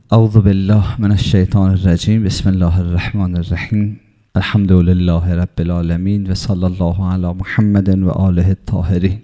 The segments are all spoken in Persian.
اعوذ بالله من الشیطان الرجیم. بسم الله الرحمن الرحیم. الحمد لله رب العالمین و صلی الله علی محمد و آله الطاهرین.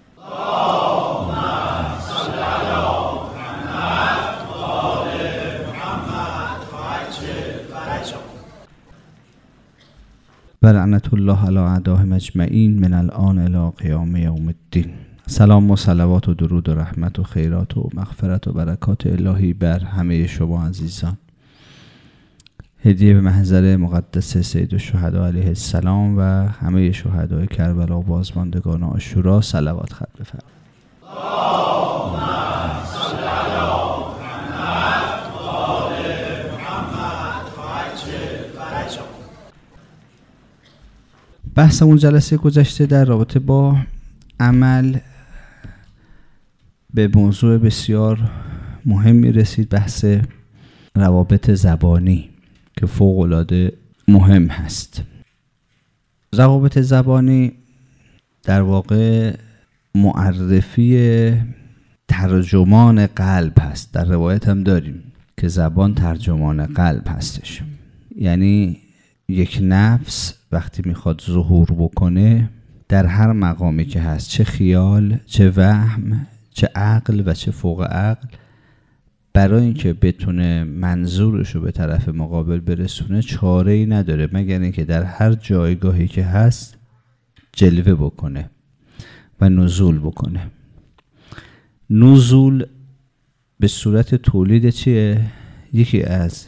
و لعنت الله علی اعدائهم اجمعین من الآن الی قیام یوم الدین. سلام و صلوات و درود و رحمت و خیرات و مغفرت و برکات الهی بر همه شما عزیزان. هدیه به محضر مقدس سید الشهدا علیه السلام و همه شهدای کربلا و بازماندگان عاشورا صلوات ختم بفرمایید. بحثمون جلسه گذشته در رابطه با عمل به موضوع بسیار مهمی رسید، بحث روابط زبانی که فوق‌العاده مهم هست. روابط زبانی در واقع معرفی ترجمان قلب هست. در روایت هم داریم که زبان ترجمان قلب هستش. یعنی یک نفس وقتی میخواد ظهور بکنه در هر مقامی که هست، چه خیال، چه وهم، چه عقل و چه فوق عقل، برای اینکه بتونه منظورش رو به طرف مقابل برسونه چاره‌ای نداره مگر اینکه در هر جایگاهی که هست جلوه بکنه و نزول بکنه. نزول به صورت تولید چیه؟ یکی از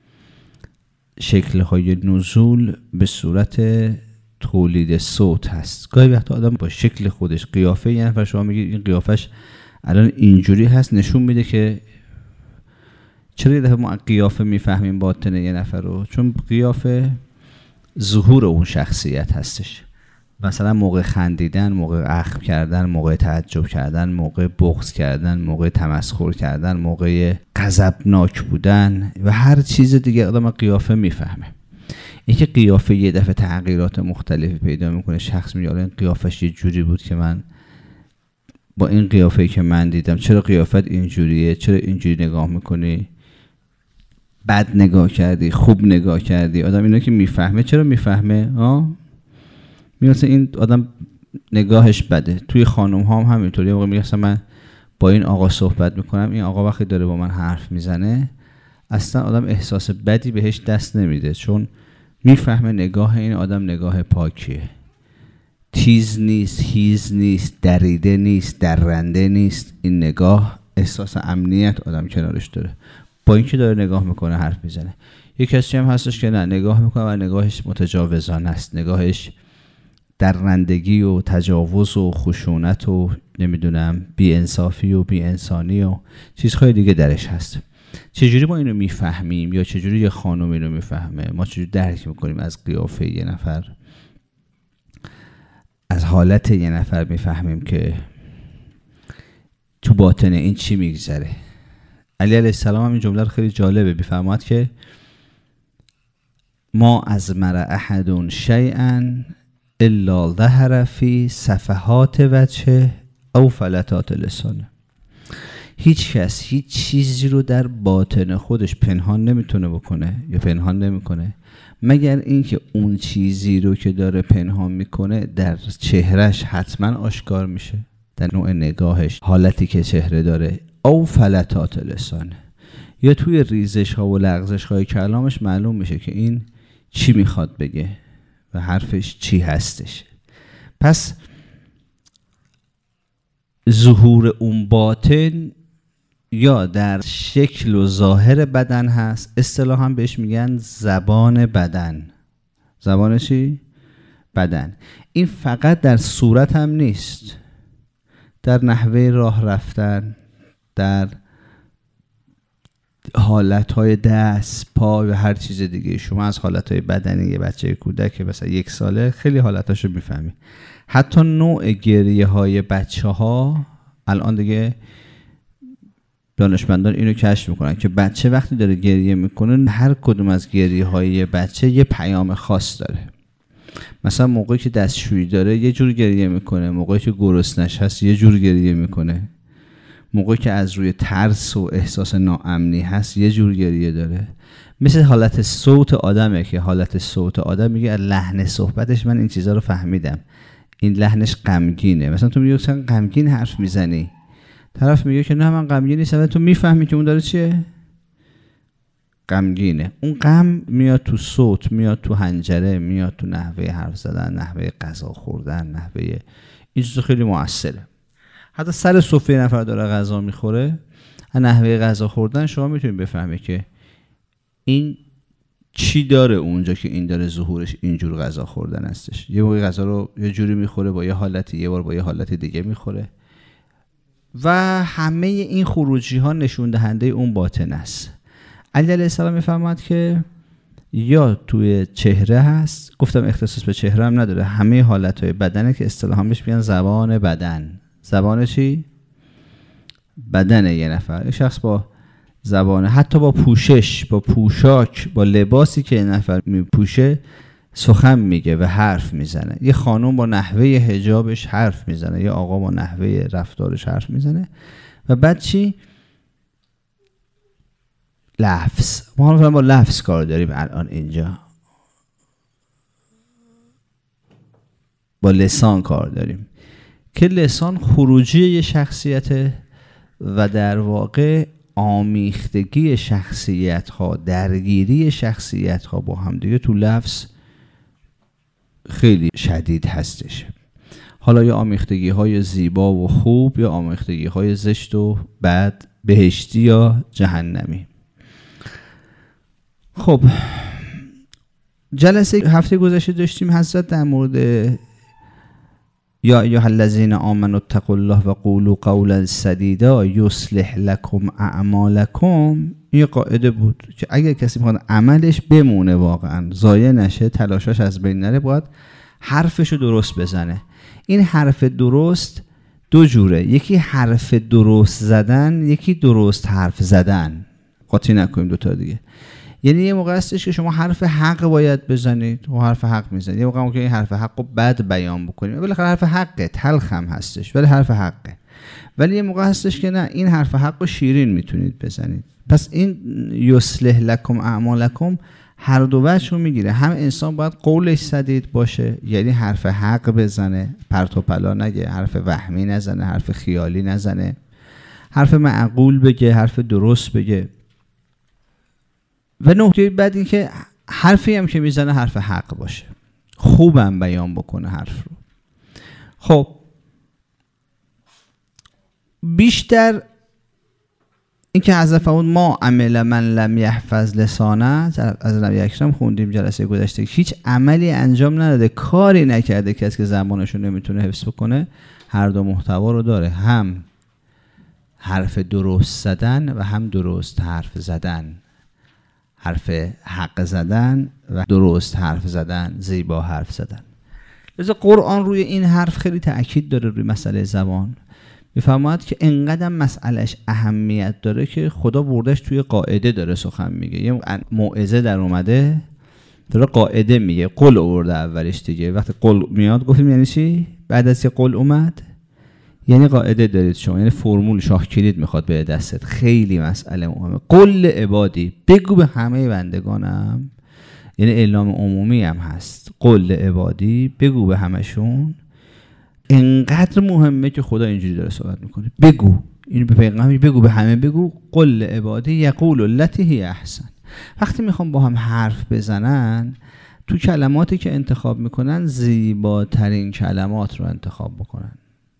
شکل‌های نزول به صورت تولید صوت هست. گاهی وقتا آدم با شکل خودش، قیافه یه نفر شما میگید این قیافش الان اینجوری هست، نشون میده که چرا یه دفعه ما قیافه میفهمیم باطن یه نفر رو؟ چون قیافه ظهور اون شخصیت هستش. مثلا موقع خندیدن، موقع اخم کردن، موقع تعجب کردن، موقع بغض کردن، موقع تمسخر کردن، موقع غضبناک بودن و هر چیز دیگه آدم قیافه میفهمه. اینکه قیافه یه دفعه تغییرات مختلفی پیدا میکنه، شخص میگه این قیافش یه جوری بود که من با این قیافه‌ای که من دیدم، چرا قیافت اینجوریه؟ چرا اینجوری نگاه میکنی؟ بد نگاه کردی، خوب نگاه کردی. آدم اینا که میفهمه. چرا میفهمه؟ مثلا این آدم نگاهش بده. توی خانم ها هم همینطوری. موقع میگه من با این آقا صحبت میکنم، این آقا وقتی داره با من حرف میزنه اصلا آدم احساس بدی بهش دست نمیده، چون میفهمه نگاه این آدم نگاه پاکیه، تیز نیست، هیز نیست، دریده نیست، درنده نیست. این نگاه احساس امنیت آدم کنارش داره، با اینکه داره نگاه میکنه حرف میزنه. یک کسی هم هستش که نه، نگاه میکنه و نگاهش متجاوزانه است، نگاهش درندگی و تجاوز و خشونت و نمیدونم بی انصافی و بی انسانی و چیزهای دیگه درش هست. چجوری ما اینو میفهمیم؟ یا چجوری یه خانم اینو میفهمه؟ ما چجوری درک میکنیم از قیافه یه نفر، از حالت یه نفر میفهمیم که تو باطن این چی میگذره؟ علی علیه السلام هم این جمله خیلی جالبه، میفرماد که ما از مر احد شیئا الا ظهر فی صفحات وجهه او فلتات لسانه. هیچ کس هیچ چیزی رو در باطن خودش پنهان نمیتونه بکنه یا پنهان نمیکنه مگر اینکه اون چیزی رو که داره پنهان میکنه در چهرهش حتما آشکار میشه، در نوع نگاهش، حالتی که چهره داره، او فلتات لسانه، یا توی ریزش ها و لغزش های کلامش معلوم میشه که این چی میخواد بگه و حرفش چی هستش. پس ظهور اون باطن یا در شکل و ظاهر بدن هست. اصطلاحاً بهش میگن زبان بدن. زبان چی؟ بدن. این فقط در صورت هم نیست، در نحوه راه رفتن، در حالتهای دست، پا و هر چیز دیگه. شما از حالتهای بدنی یه بچه کودک که مثلا 1 ساله خیلی حالتاشو میفهمی. حتی نوع گریه های بچه ها الان دیگه دانشمندان اینو کشف میکنن که بچه وقتی داره گریه میکنه، هر کدوم از گریه های بچه یه پیام خاص داره. مثلا موقعی که دستشویی داره یه جور گریه میکنه، موقعی که گرسنش هست یه جور گریه میکنه، موقعی که از روی ترس و احساس ناامنی هست یه جور گریه داره. مثل حالت صوت آدمه که حالت صوت آدم میگه از لحن صحبتش من این چیزا رو فهمیدم، این لحنش غمگینه. مثلا تو میگی مثلا غمگین حرف میزنی، طرف میگه که نه من غمگین نیستم، تو میفهمی که اون داره چیه؟ غمگینه. اون غم میاد تو صوت، میاد تو حنجره، میاد تو نحوه حرف زدن، نحوه غذا خوردن، نحوه این چیزا خیلی موثره. حتی سر سفره نفر داره غذا میخوره، نحوه غذا خوردن شما میتونید بفهمی که این چی داره اونجا که این داره ظهورش اینجور غذا خوردن هستش. یه موقع غذا رو یه جوری میخوره با یه حالتی، یه بار با یه حالت دیگه میخوره و همه این خروجی ها نشون دهنده اون باطن است. علی علیه السلام میفرماد که یا توی چهره هست، گفتم اختصاص به چهره هم نداره، همه حالتهای بدنه که اصطلاحاً بهش میگن زبان بدن. زبان چی؟ بدن یه نفر، یه شخص با زبانه، حتی با پوشش، با پوشاک، با لباسی که یه نفر میپوشه سخن میگه و حرف میزنه. یه خانم با نحوه حجابش حرف میزنه، یه آقا با نحوه رفتارش حرف میزنه. و بعد چی؟ لفظ. ما هم با لفظ کار داریم الان اینجا، با لسان کار داریم که لسان خروجی یه شخصیته و در واقع آمیختگی شخصیت ها، درگیری شخصیت ها با هم دیگه تو لفظ خیلی شدید هستش. حالا یا آمیختگی های زیبا و خوب یا آمیختگی های زشت و بد، بهشتی یا جهنمی. خب جلسه هفته گذشته داشتیم حضرت در مورد یا ایها الذین آمنوا اتقوا الله و قولوا قولا سدیدا یصلح لکم اعمالکم. این قاعده بود که اگر کسی میخواد عملش بمونه، واقعا ضایع نشه، تلاشش از بین نره، باید حرفشو درست بزنه. این حرف درست دو جوره، یکی حرف درست زدن، یکی درست حرف زدن. قاطی نکنیم دوتا دیگه. یعنی یه موقع هستش که شما حرف حق باید بزنید و حرف حق میزنید، یه موقع ممکنه این حرف حق رو بد بیان بکنید، بالاخره حرف حقه، تلخ هم هستش ولی حرف حقه. ولی یه موقع هستش که نه، این حرف حق رو شیرین میتونید بزنید. پس این یصلح لکم اعمالکم هر دو وجه رو میگیره. هم انسان باید قولش سدید باشه، یعنی حرف حق بزنه، پرت و پلا نگه، حرف وهمی نزنه، حرف خیالی نزنه، حرف معقول بگه، حرف درست بگه. و نکته بعد این که حرفی هم که میزنه حرف حق باشه، خوبم بیان بکنه حرف رو. خب بیشتر این که حضرت فرمود ما عمل من لم یحفظ لسانه، از نبی اکرم خوندیم جلسه گذشته، هیچ عملی انجام نداده، کاری نکرده کسی که زبانش رو نمیتونه حفظ بکنه. هر دو محتوا رو داره، هم حرف درست زدن و هم درست حرف زدن، حرف حق زدن و درست حرف زدن، زیبا حرف زدن. لذا قرآن روی این حرف خیلی تأکید داره، روی مسئله زبان. میفرماید که انقدر مسئلهش اهمیت داره که خدا بردش توی قاعده داره سخن میگه. یه موعظه در اومده داره قاعده میگه، قل آورده اولش دیگه. وقتی قل میاد گفتیم یعنی چی؟ بعد از که قل اومد یعنی قاعده دارید شما، یعنی فرمول شاه کلید میخواد به دستت. خیلی مسئله مهمه. قل عبادی، بگو به همه بندگانم، یعنی اعلام عمومی هم هست. قل عبادی، بگو به همشون. انقدر مهمه که خدا اینجوری داره صحبت میکنه، بگو اینو به پیغمبر، بگو به همه، بگو قل عبادی یقول التی هی احسن. وقتی میخوام با هم حرف بزنن، تو کلماتی که انتخاب میکنن زیباترین کلمات رو انتخاب بکنن.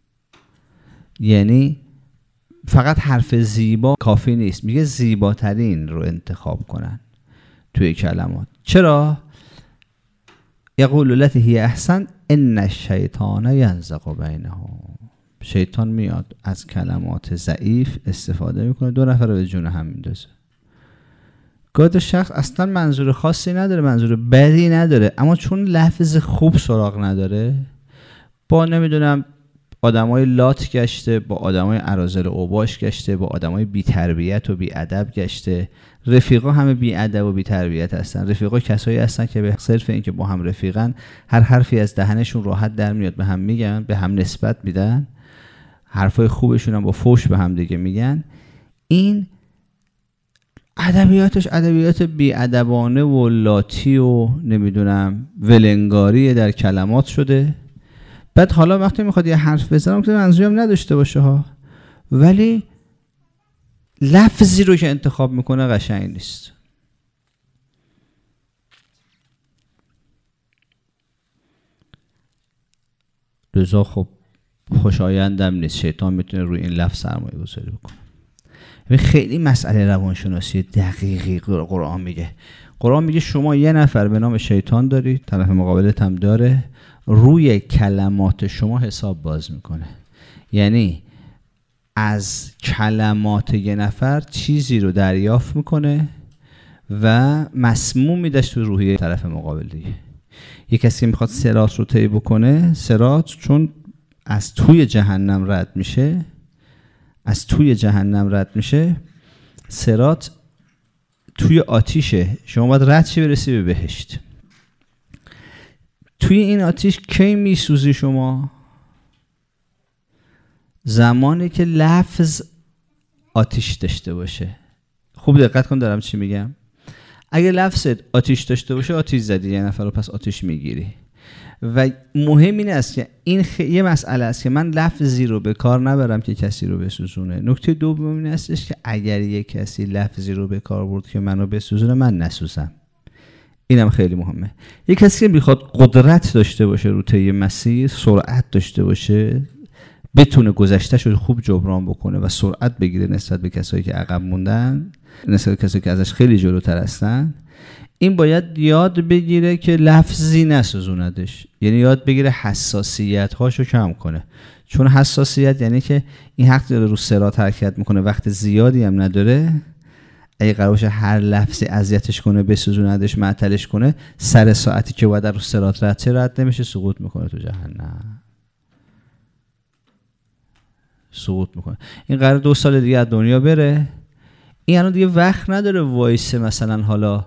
یعنی فقط حرف زیبا کافی نیست، میگه زیباترین رو انتخاب کنن توی کلمات. چرا؟ یقول التی هی احسن ان الشیطان ینزغ بینهم. شیطان میاد از کلمات ضعیف استفاده میکنه، دو نفر رو به جون هم میندازه. گاهی شخص اصلا منظور خاصی نداره، منظور بدی نداره، اما چون لفظ خوب سراغ نداره، با نمیدونم آدمای لات گشته، با آدمای اراذل اوباش گشته، با آدمای بی تربیت و بی ادب گشته. رفیقا همه بی ادب و بی تربیت هستن. رفیقا کسایی هستن که به صرف این که با هم رفیقن، هر حرفی از دهنشون راحت در میاد به هم میگن، به هم نسبت میدن. حرفای خوبشون هم با فوش به هم دیگه میگن. این ادبیاتش ادبیات بی‌ادبانه و لاتی و نمیدونم ولنگاری در کلمات شده. بعد حالا وقتی میخواد یه حرف بزنم که منظوری هم نداشته باشه ها، ولی لفظی رو که انتخاب میکنه قشنگ نیست. لذا خب خوشایندم نیست. شیطان میتونه روی این لفظ سرمایه گذاری بکنه. خیلی مسئله روانشناسی دقیقی قرآن میگه. قرآن میگه شما یه نفر به نام شیطان دارید، طرف مقابلت هم داره، روی کلمات شما حساب باز میکنه. یعنی از کلمات یه نفر چیزی رو دریافت میکنه و مسموم میدهش تو روحیه طرف مقابل دیگه. یه کسی که میخواد صراط رو طی بکنه، صراط چون از توی جهنم رد میشه، صراط توی آتیشه، شما باید رد شی برسی به بهشت. توی این آتیش کی میسوزی شما؟ زمانی که لفظ آتیش داشته باشه. خوب دقت کن دارم چی میگم. اگه لفظت آتیش داشته باشه، آتیش زدی یه نفر رو، پس آتیش میگیری. و مهم این است که این یه مسئله است که من لفظی رو به کار نبرم که کسی رو بسوزونه. نکته دوم این استش که اگر یک کسی لفظی رو به کار برد که منو بسوزونه، من نسوزم. اینم خیلی مهمه. یک کسی که میخواد قدرت داشته باشه رو طی مسیر، سرعت داشته باشه، بتونه گذشته‌ش رو خوب جبران بکنه و سرعت بگیره نسبت به کسایی که عقب موندن، نسبت به کسایی که ازش خیلی جلوتر هستن، این باید یاد بگیره که لفظی نسوزوندش. یعنی یاد بگیره حساسیت‌هاشو کم کنه. چون حساسیت یعنی که این حق داره رو صراط حرکت میکنه، وقت زیادی هم نداره. اگه قرار باشه هر لفظی اذیتش کنه، بسوزوندش، معطلش کنه، سر ساعتی که باید رو صراط رد نمیشه، سقوط میکنه تو جهنم. سقوط میکنه. این قرار 2 سال دیگه از دنیا بره. این الان دیگه وقت نداره وایسه مثلا حالا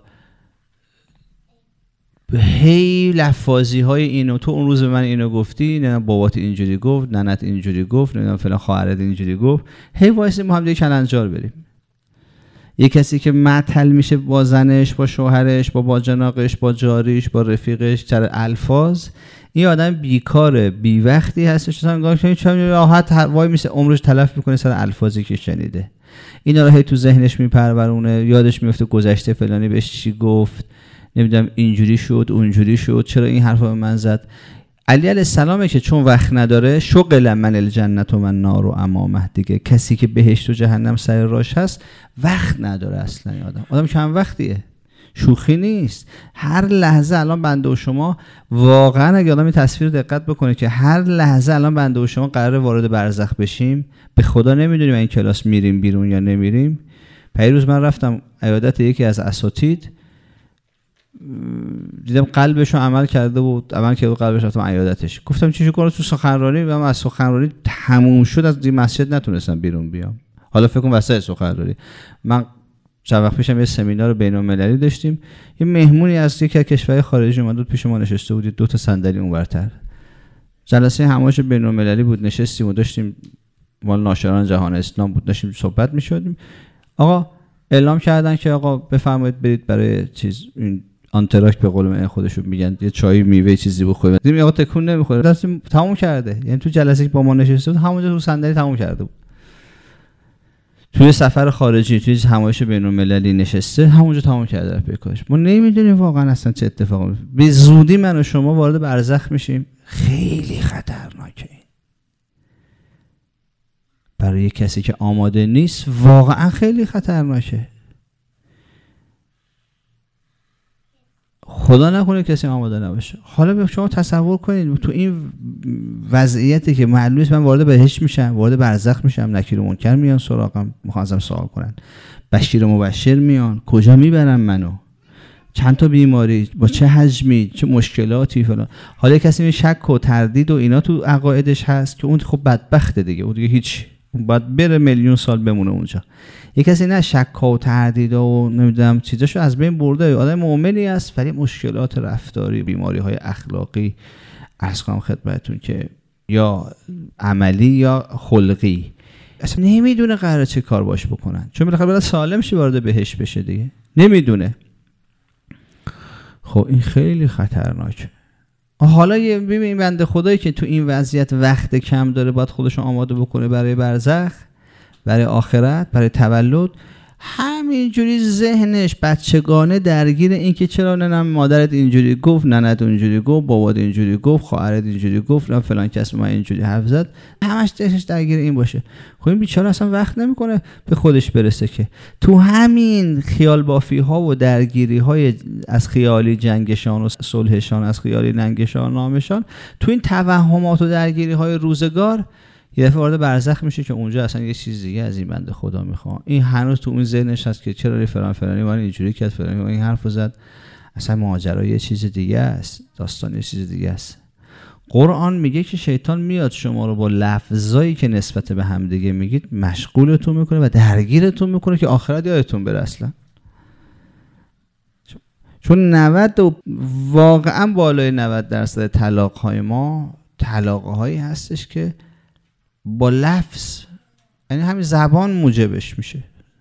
هی لفاظی های اینو تو اون روز به من اینو گفتی، نه بابات اینجوری گفت، ننت اینجوری گفت، نه فلان خواهرت اینجوری گفت، هی وایسه ما هم دیگه کلنجار بریم. یه کسی که معطل میشه با زنش، با شوهرش، با باجناقش، با جاریش، با رفیقش سر الفاظ، این آدم بیکاره، بی وقتی هستش، مثلا راحت وای میشه عمرش تلف میکنه سر الفاظی که شنیده. اینا رو هی تو ذهنش میپرورونه، یادش میفته گذشته فلانی بهش چی گفت، نمیدونم اینجوری شد اونجوری شد، چرا این حرفا به من زد. علی علیه السلامه که چون وقت نداره، شغل من الجنت و من نار و امامه دیگه. کسی که بهشت و جهنم سر راش هست وقت نداره اصلا. آدم کم وقتیه، شوخی نیست. هر لحظه الان بنده و شما واقعا اگه آدم این تصویر دقت بکنه که هر لحظه الان بنده و شما قراره وارد برزخ بشیم، به خدا نمیدونیم این کلاس میریم بیرون یا نمیریم. پیروز من رفتم عیادت یکی از اساتید، دیدم قلبشو عمل کرده بود، قلبش رفتم عیادتش. گفتم چی کنم تو سخنرانی؟ و من از سخنرانی تموم شد، از این مسجد نتونستم بیرون بیام. حالا فکر کنم وسط سخنرانی من چند وقت پیشم یه سمینار بین‌المللی داشتیم، یه مهمونی از یک کشور خارجی اومد بود پیش ما نشسته بود، 2 تا صندلی اونورتر. جلسه همایش بین‌المللی بود، نشستیم و داشتیم مال ناشران جهان اسلام بود، داشتیم صحبت می‌شدیم. آقا اعلام کردن که آقا بفرمایید برید برای چیز این آنتراک به قول من خودشون میگن، یه چای میوه چیزی بخورید. دیدیم آقا تکون نمیخوره، داشتیم تموم کرده. یعنی تو جلسه که با ما نشسته بود همونجا تو صندلی تموم کرده بود. توی سفر خارجی، توی همایش بین‌المللی نشسته، همونجا تموم کرده پیکاش. ما نمیدونیم واقعا اصلا چه اتفاقی میفته. به زودی من و شما وارد برزخ میشیم. خیلی خطرناکه. برای کسی که آماده نیست واقعا خیلی خطرناکه. خدا نکنه کسی آماده نباشه. حالا شما تصور کنید تو این وضعیتی که معلومه من وارد بهشت میشم، وارد برزخ میشم، نکیر و منکر میان سراغم، میخوان ازم سوال کنن، بشیر و مبشر میان، کجا میبرن منو، چند تا بیماری، با چه حجمی، چه مشکلاتی فلان. حالا کسی شک و تردید و اینا تو عقایدش هست که اون خب بدبخته دیگه، اون دیگه هیچ، اون باید بره میلیون سال بمونه اونجا. یه کسی نه شک و تردید و نمیدونم چیزاشو از بین برده، آدم مؤمنی است ولی مشکلات رفتاری، بیماری‌های اخلاقی، عرض کنم خدمتتون که یا عملی یا خلقی، اصلا نمیدونه قراره چه کار باش بکنن، چون بالاخره باید سالم شه وارد بهشت بشه دیگه، نمیدونه. خب این خیلی خطرناکه. حالا ببین این بنده خدایی که تو این وضعیت وقت کم داره، باید خودشو آماده بکنه برای برزخ، برای آخرت، برای تولد، همینجوری ذهنش بچگانه درگیر این که چرا ننم مادرت اینجوری گفت، ننت اینجوری گفت، بابات اینجوری گفت، خواهرت اینجوری گفت، فلان کس ما اینجوری حرف زد، همش دلش درگیر این باشه. خب این بیچاره اصلا وقت نمیکنه به خودش برسه، که تو همین خیال بافی ها و درگیری های از خیالی جنگشان و صلحشان، از خیالی ننگشان نامشان، تو این توهمات و درگیری های روزگار یه دفعه وارد برزخ میشه که اونجا اصلا یه چیز دیگه از این بنده خدا میخواد. این هنوز تو اون ذهنش هست که چرا فلانی ولی اینجوری کرد، فلانی این حرفو زد، اصلا ماجرا یه چیز دیگه است، داستان یه چیز دیگه است. قرآن میگه که شیطان میاد شما رو با لفظایی که نسبت به هم دیگه میگید مشغولتون میکنه و درگیرتون میکنه که آخرت یادتون بره اصلا. چون 90 واقعا بالای 90% طلاق‌های ما طلاق‌هایی هستش که با لفظ، یعنی همین زبان موجبش میشه.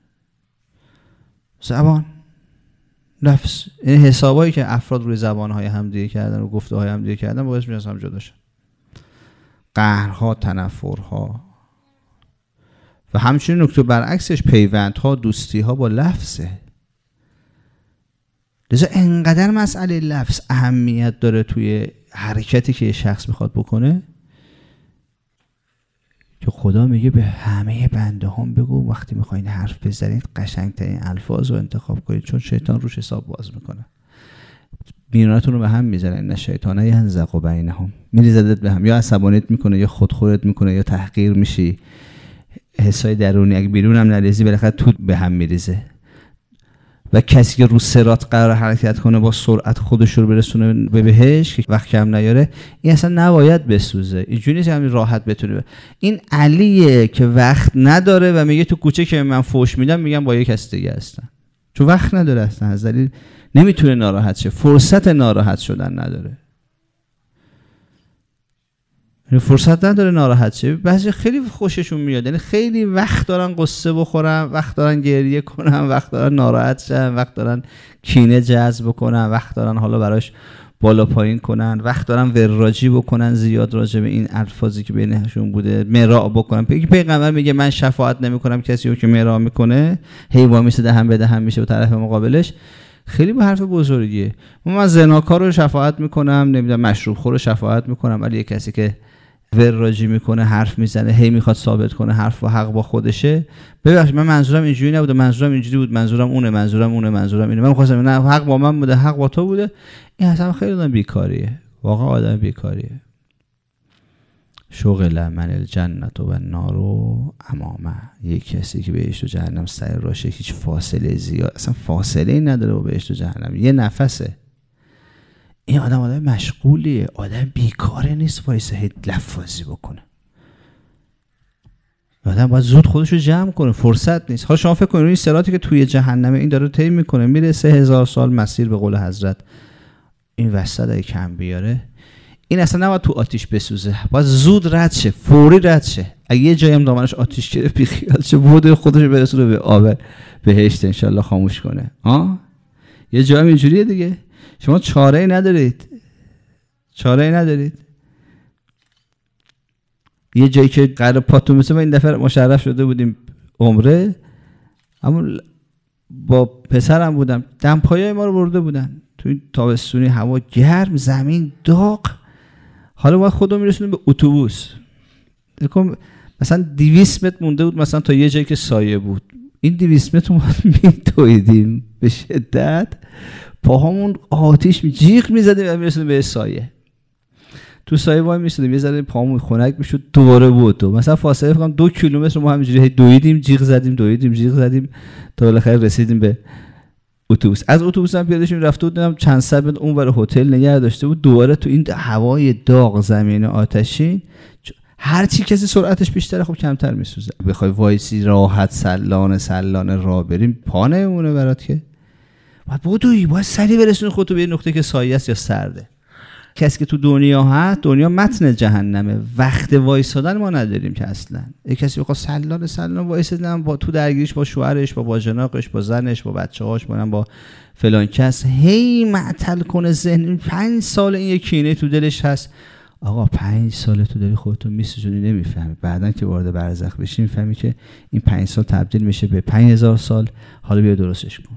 زبان، لفظ، این حسابایی که افراد روی زبانهای همدیگه کردن و گفته های همدیگه کردن باعث میشه هم جدا شن. قهرها، تنفرها و همچنین نکته برعکسش پیوندها، دوستیها با لفظه. لذا انقدر مسئله لفظ اهمیت داره توی حرکتی که یه شخص میخواد بکنه که خدا میگه به همه بنده هم بگو وقتی میخواین حرف بزنید قشنگترین الفاظ رو انتخاب کنید، چون شیطان روش حساب باز میکنه، میانتون رو به هم میزنه. این شیطان ینزغ بینهم، میریزدت به هم، یا عصبانیت میکنه یا خودخورت میکنه یا تحقیر میشی، حسای درونی اگه بیرون هم نریزی بالاخره تو به هم میریزه. و کسی که رو صراط قرار حرکت کنه با سرعت خودش رو برسونه به بهشت که وقت کم نیاره، این اصلا نباید بسوزه. اینجوری نیست همین راحت بتونه. این علیه که وقت نداره و میگه تو کوچه که من فوش میدم میگم با یک کس دیگه هستن، چون وقت نداره اصلا، از دلیل نمیتونه ناراحت شه، فرصت ناراحت شدن نداره، فرصت نداره ناراحت شه. بعضی خیلی خوششون میاد، یعنی خیلی وقت دارن قصه بخورن، وقت دارن گریه کنن، وقت دارن ناراحت شن، وقت دارن کینه جذب کنن، وقت دارن حالا براش بالا پایین کنن، وقت دارن وراجی بکنن زیاد راجع به این الفاظی که بینشون بوده، مراء بکنن. پیغمبر میگه من شفاعت نمیکنم کسی رو که مراء میکنه، حیوان میشه دهن به دهن میشه به طرف مقابلش. خیلی با حرف بزرگیه. من زناکار رو شفاعت میکنم، نمیدونم مشروب خور رو شفاعت میکنم، ولی یه کسی که وراجی میکنه، حرف میزنه، هی میخواد ثابت کنه حرف و حق با خودشه، ببخشید من منظورم اینجوری نبوده، منظورم اینجوری بود، منظورم اونه، منظورم اینه، من می‌خواستم نه حق با من بوده، حق با تو بوده. این اصلا خیلی آدم بیکاریه، واقعا آدم بیکاریه. شغل من الجنت و النار امامه، یک کسی که بهشت و جهنم سر راشه، هیچ فاصله زیاد، اصلا فاصله ای نداره با بهشت و جهنم، یه نفسه. این آدم مشغولیه، آدم بیکاره نیست وایسه هی لفاظی بکنه. آدم باید زود خودش رو جمع کنه، فرصت نیست. حالا شما فکر کنید این صراطی که توی جهنمه این داره طی میکنه، میره 3000 سال مسیر به قول حضرت، این وسط اگه کم بیاره این اصلا نباید تو آتیش بسوزه، باید زود رد شه، فوری رد شه. اگه یه جایی هم دامنش آتیش گرفت بیخیال شه، بوده خودش برسونه به آب بهشت انشالله خاموش کنه. یه جایی اینجوریه دیگه، شما چاره‌ای ندارید. یه جایی که قرار پاتون مثل ما این دفعه مشرف شده بودیم عمره، اما با پسرم بودم، دمپایای ما رو برده بودن توی تابستونی، هوا گرم، زمین داغ، حالا باید خودمون میرسونیم به اتوبوس. مثلا 200 متر مونده بود مثلا تا یه جایی که سایه بود، این 200 متر ما میدویدیم به شدت، پاهامون آتیش جیغ میزدیم و میرسونیم به سایه. تو سایه وای میشدیم، یه ذره پاهامون خنک میشد، دوباره بود. مثلا فاصله فکر کنم 2 کیلومتر ما همینجوری دویدیم، جیغ زدیم تا بالاخره رسیدیم به اتوبوس. از اتوبوس هم پیاده شدیم رفته بودیم چند صد متر اونور هتل نگه داشته بود، دوباره تو این هوای داغ، زمین آتشین، هر چی کسی سرعتش بیشتره خب کمتر میسوزه. بخوای وایسی راحت سلانه راه بریم پا نمیمونه برات که. باید سریع برسونی خودتو به یه نقطه که سایه است یا سرده. کسی که تو دنیا هست، دنیا متن جهنمه. وقت وایسادن ما نداریم که اصلا. یک کسی بخواد سلام وایسادن با تو درگیریش با شوهرش، با باجناقش، با زنش، با بچه‌هاش، با فلان کس، هی معطل کنه ذهن. 5 سال این کینه تو دلش هست. آقا 5 سال تو داری خودتو میسوزونی، نمیفهمی. بعدن که وارد برزخ بشی میفهمی که این 5 سال تبدیل میشه به 5000 سال. حالا بیا درستش کن.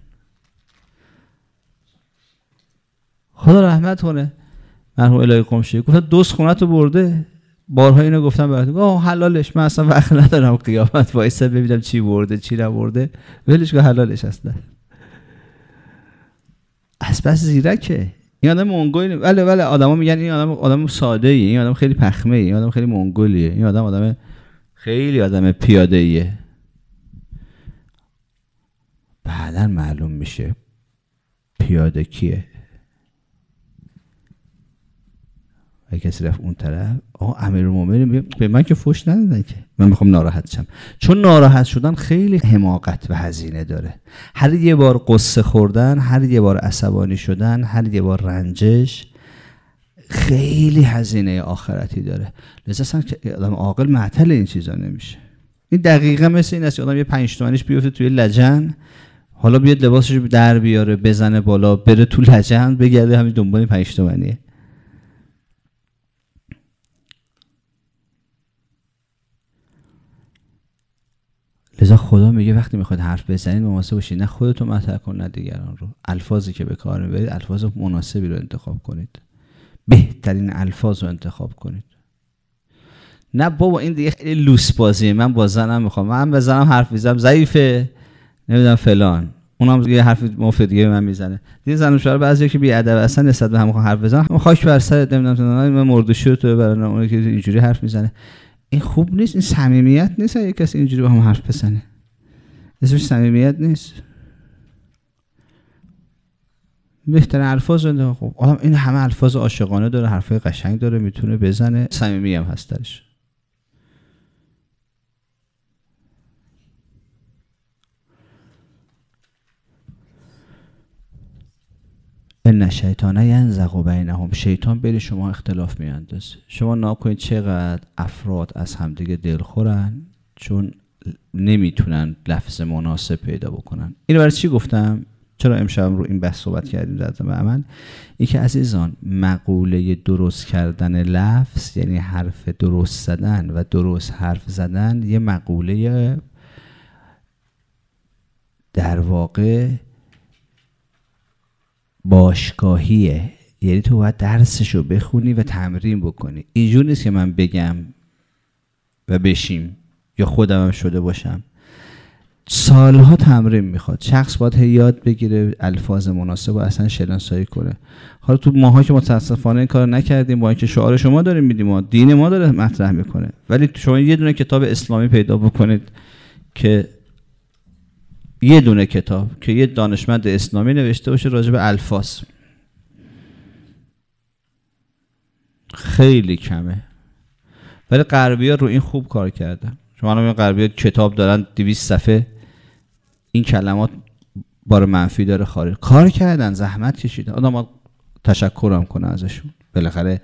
خدا رحمت کنه مرحوم الهی قمشی، گفت دوست خونتو برده. بارها اینو گفتم برات، حلالش، من اصلا وقت ندارم قیامت وایسا ببینم چی برده چی نبرده، ولش کن، حلالش اصلا. از بس زیرکه این آدم منگولی. بله آدما میگن این آدم ساده ای، این آدم خیلی پخمه ای، این آدم خیلی منگولیه، این آدم خیلی آدم پیاده ایه. بعداً معلوم میشه پیاده کیه. اگه کسی رفت اون طرف، امیرالمومنین میگه به من که فحش ندادن که من میخوام ناراحت شم. چون ناراحت شدن خیلی حماقت و هزینه داره. هر یه بار قصه خوردن، هر یه بار عصبانی شدن، هر یه بار رنجش خیلی هزینه آخرتی داره. لذا اصلا که آدم عاقل معطل این چیزا نمیشه. این دقیقاً مثل این است آدم یه 5 تومنیش بیفته توی لجن، حالا بیاد لباسش در بیاره بزنه بالا بره تو لجن بگرده همین دنبال 5 تومنیه. لذا خدا میگه وقتی میخواید حرف بزنید مواظب باشید، نه خودتون مطرح کن نه دیگران رو. الفاظی که به کار میبرید الفاظ مناسبی رو انتخاب کنید، بهترین الفاظ رو انتخاب کنید. نه بابا این دیگه خیلی لوس بازیه، من با زنم میخوام من بزنم حرف بزنم ضعیفه نمیدونم فلان، اونم یه حرف مفت دیگه من میزنه دیگه. زن و شوهر بعضیا که بی ادب اصلا نسبت به هم حرف بزنن، خاک بر سرت نمیدونم من مردوشی رو تو برن، اون که اینجوری حرف میزنه. این خوب نیست، این صمیمیت نیست. یک کسی اینجوری با هم حرف بزنه اسمش صمیمیت نیست. بهترین الفاظ رو خب آدم این همه الفاظ عاشقانه داره، حرفای قشنگ داره، میتونه بزنه، صمیمی هم هست درش. ان الشیطان ینزغ بینهم، شیطان بین شما اختلاف میاندازه. شما ناکنید چقدر افراد از همدیگه دلخورن چون نمیتونن لفظ مناسب پیدا بکنن. اینو برای چی گفتم؟ چرا امشب رو این بحث صحبت کردیم در زمان عمل؟ این که عزیزان مقوله درست کردن لفظ یعنی حرف درست زدن و درست حرف زدن یه مقوله در واقع باشگاهیه. یعنی تو باید درسشو بخونی و تمرین بکنی. اینجور نیست که من بگم و بشیم یا خودم هم شده باشم. سالها تمرین میخواد. شخص باید یاد بگیره الفاظ مناسب و اصلا شناسایی کنه. حالا تو ماها که متاسفانه این کار نکردیم، با اینکه شعار شما داریم میدیم و دین ما داره مطرح میکنه، ولی شما یه دونه کتاب اسلامی پیدا بکنید که یه دونه کتاب که یه دانشمند اسلامی نوشته باشه راجع به الفاظ، خیلی کمه. ولی غربی‌ها رو این خوب کار کردن. شما الان غربی‌ها کتاب دارن 200 صفحه این کلمات بار منفی داره خارج، کار کردن، زحمت کشیدن. آدم تشکرم کنه ازشون. بالاخره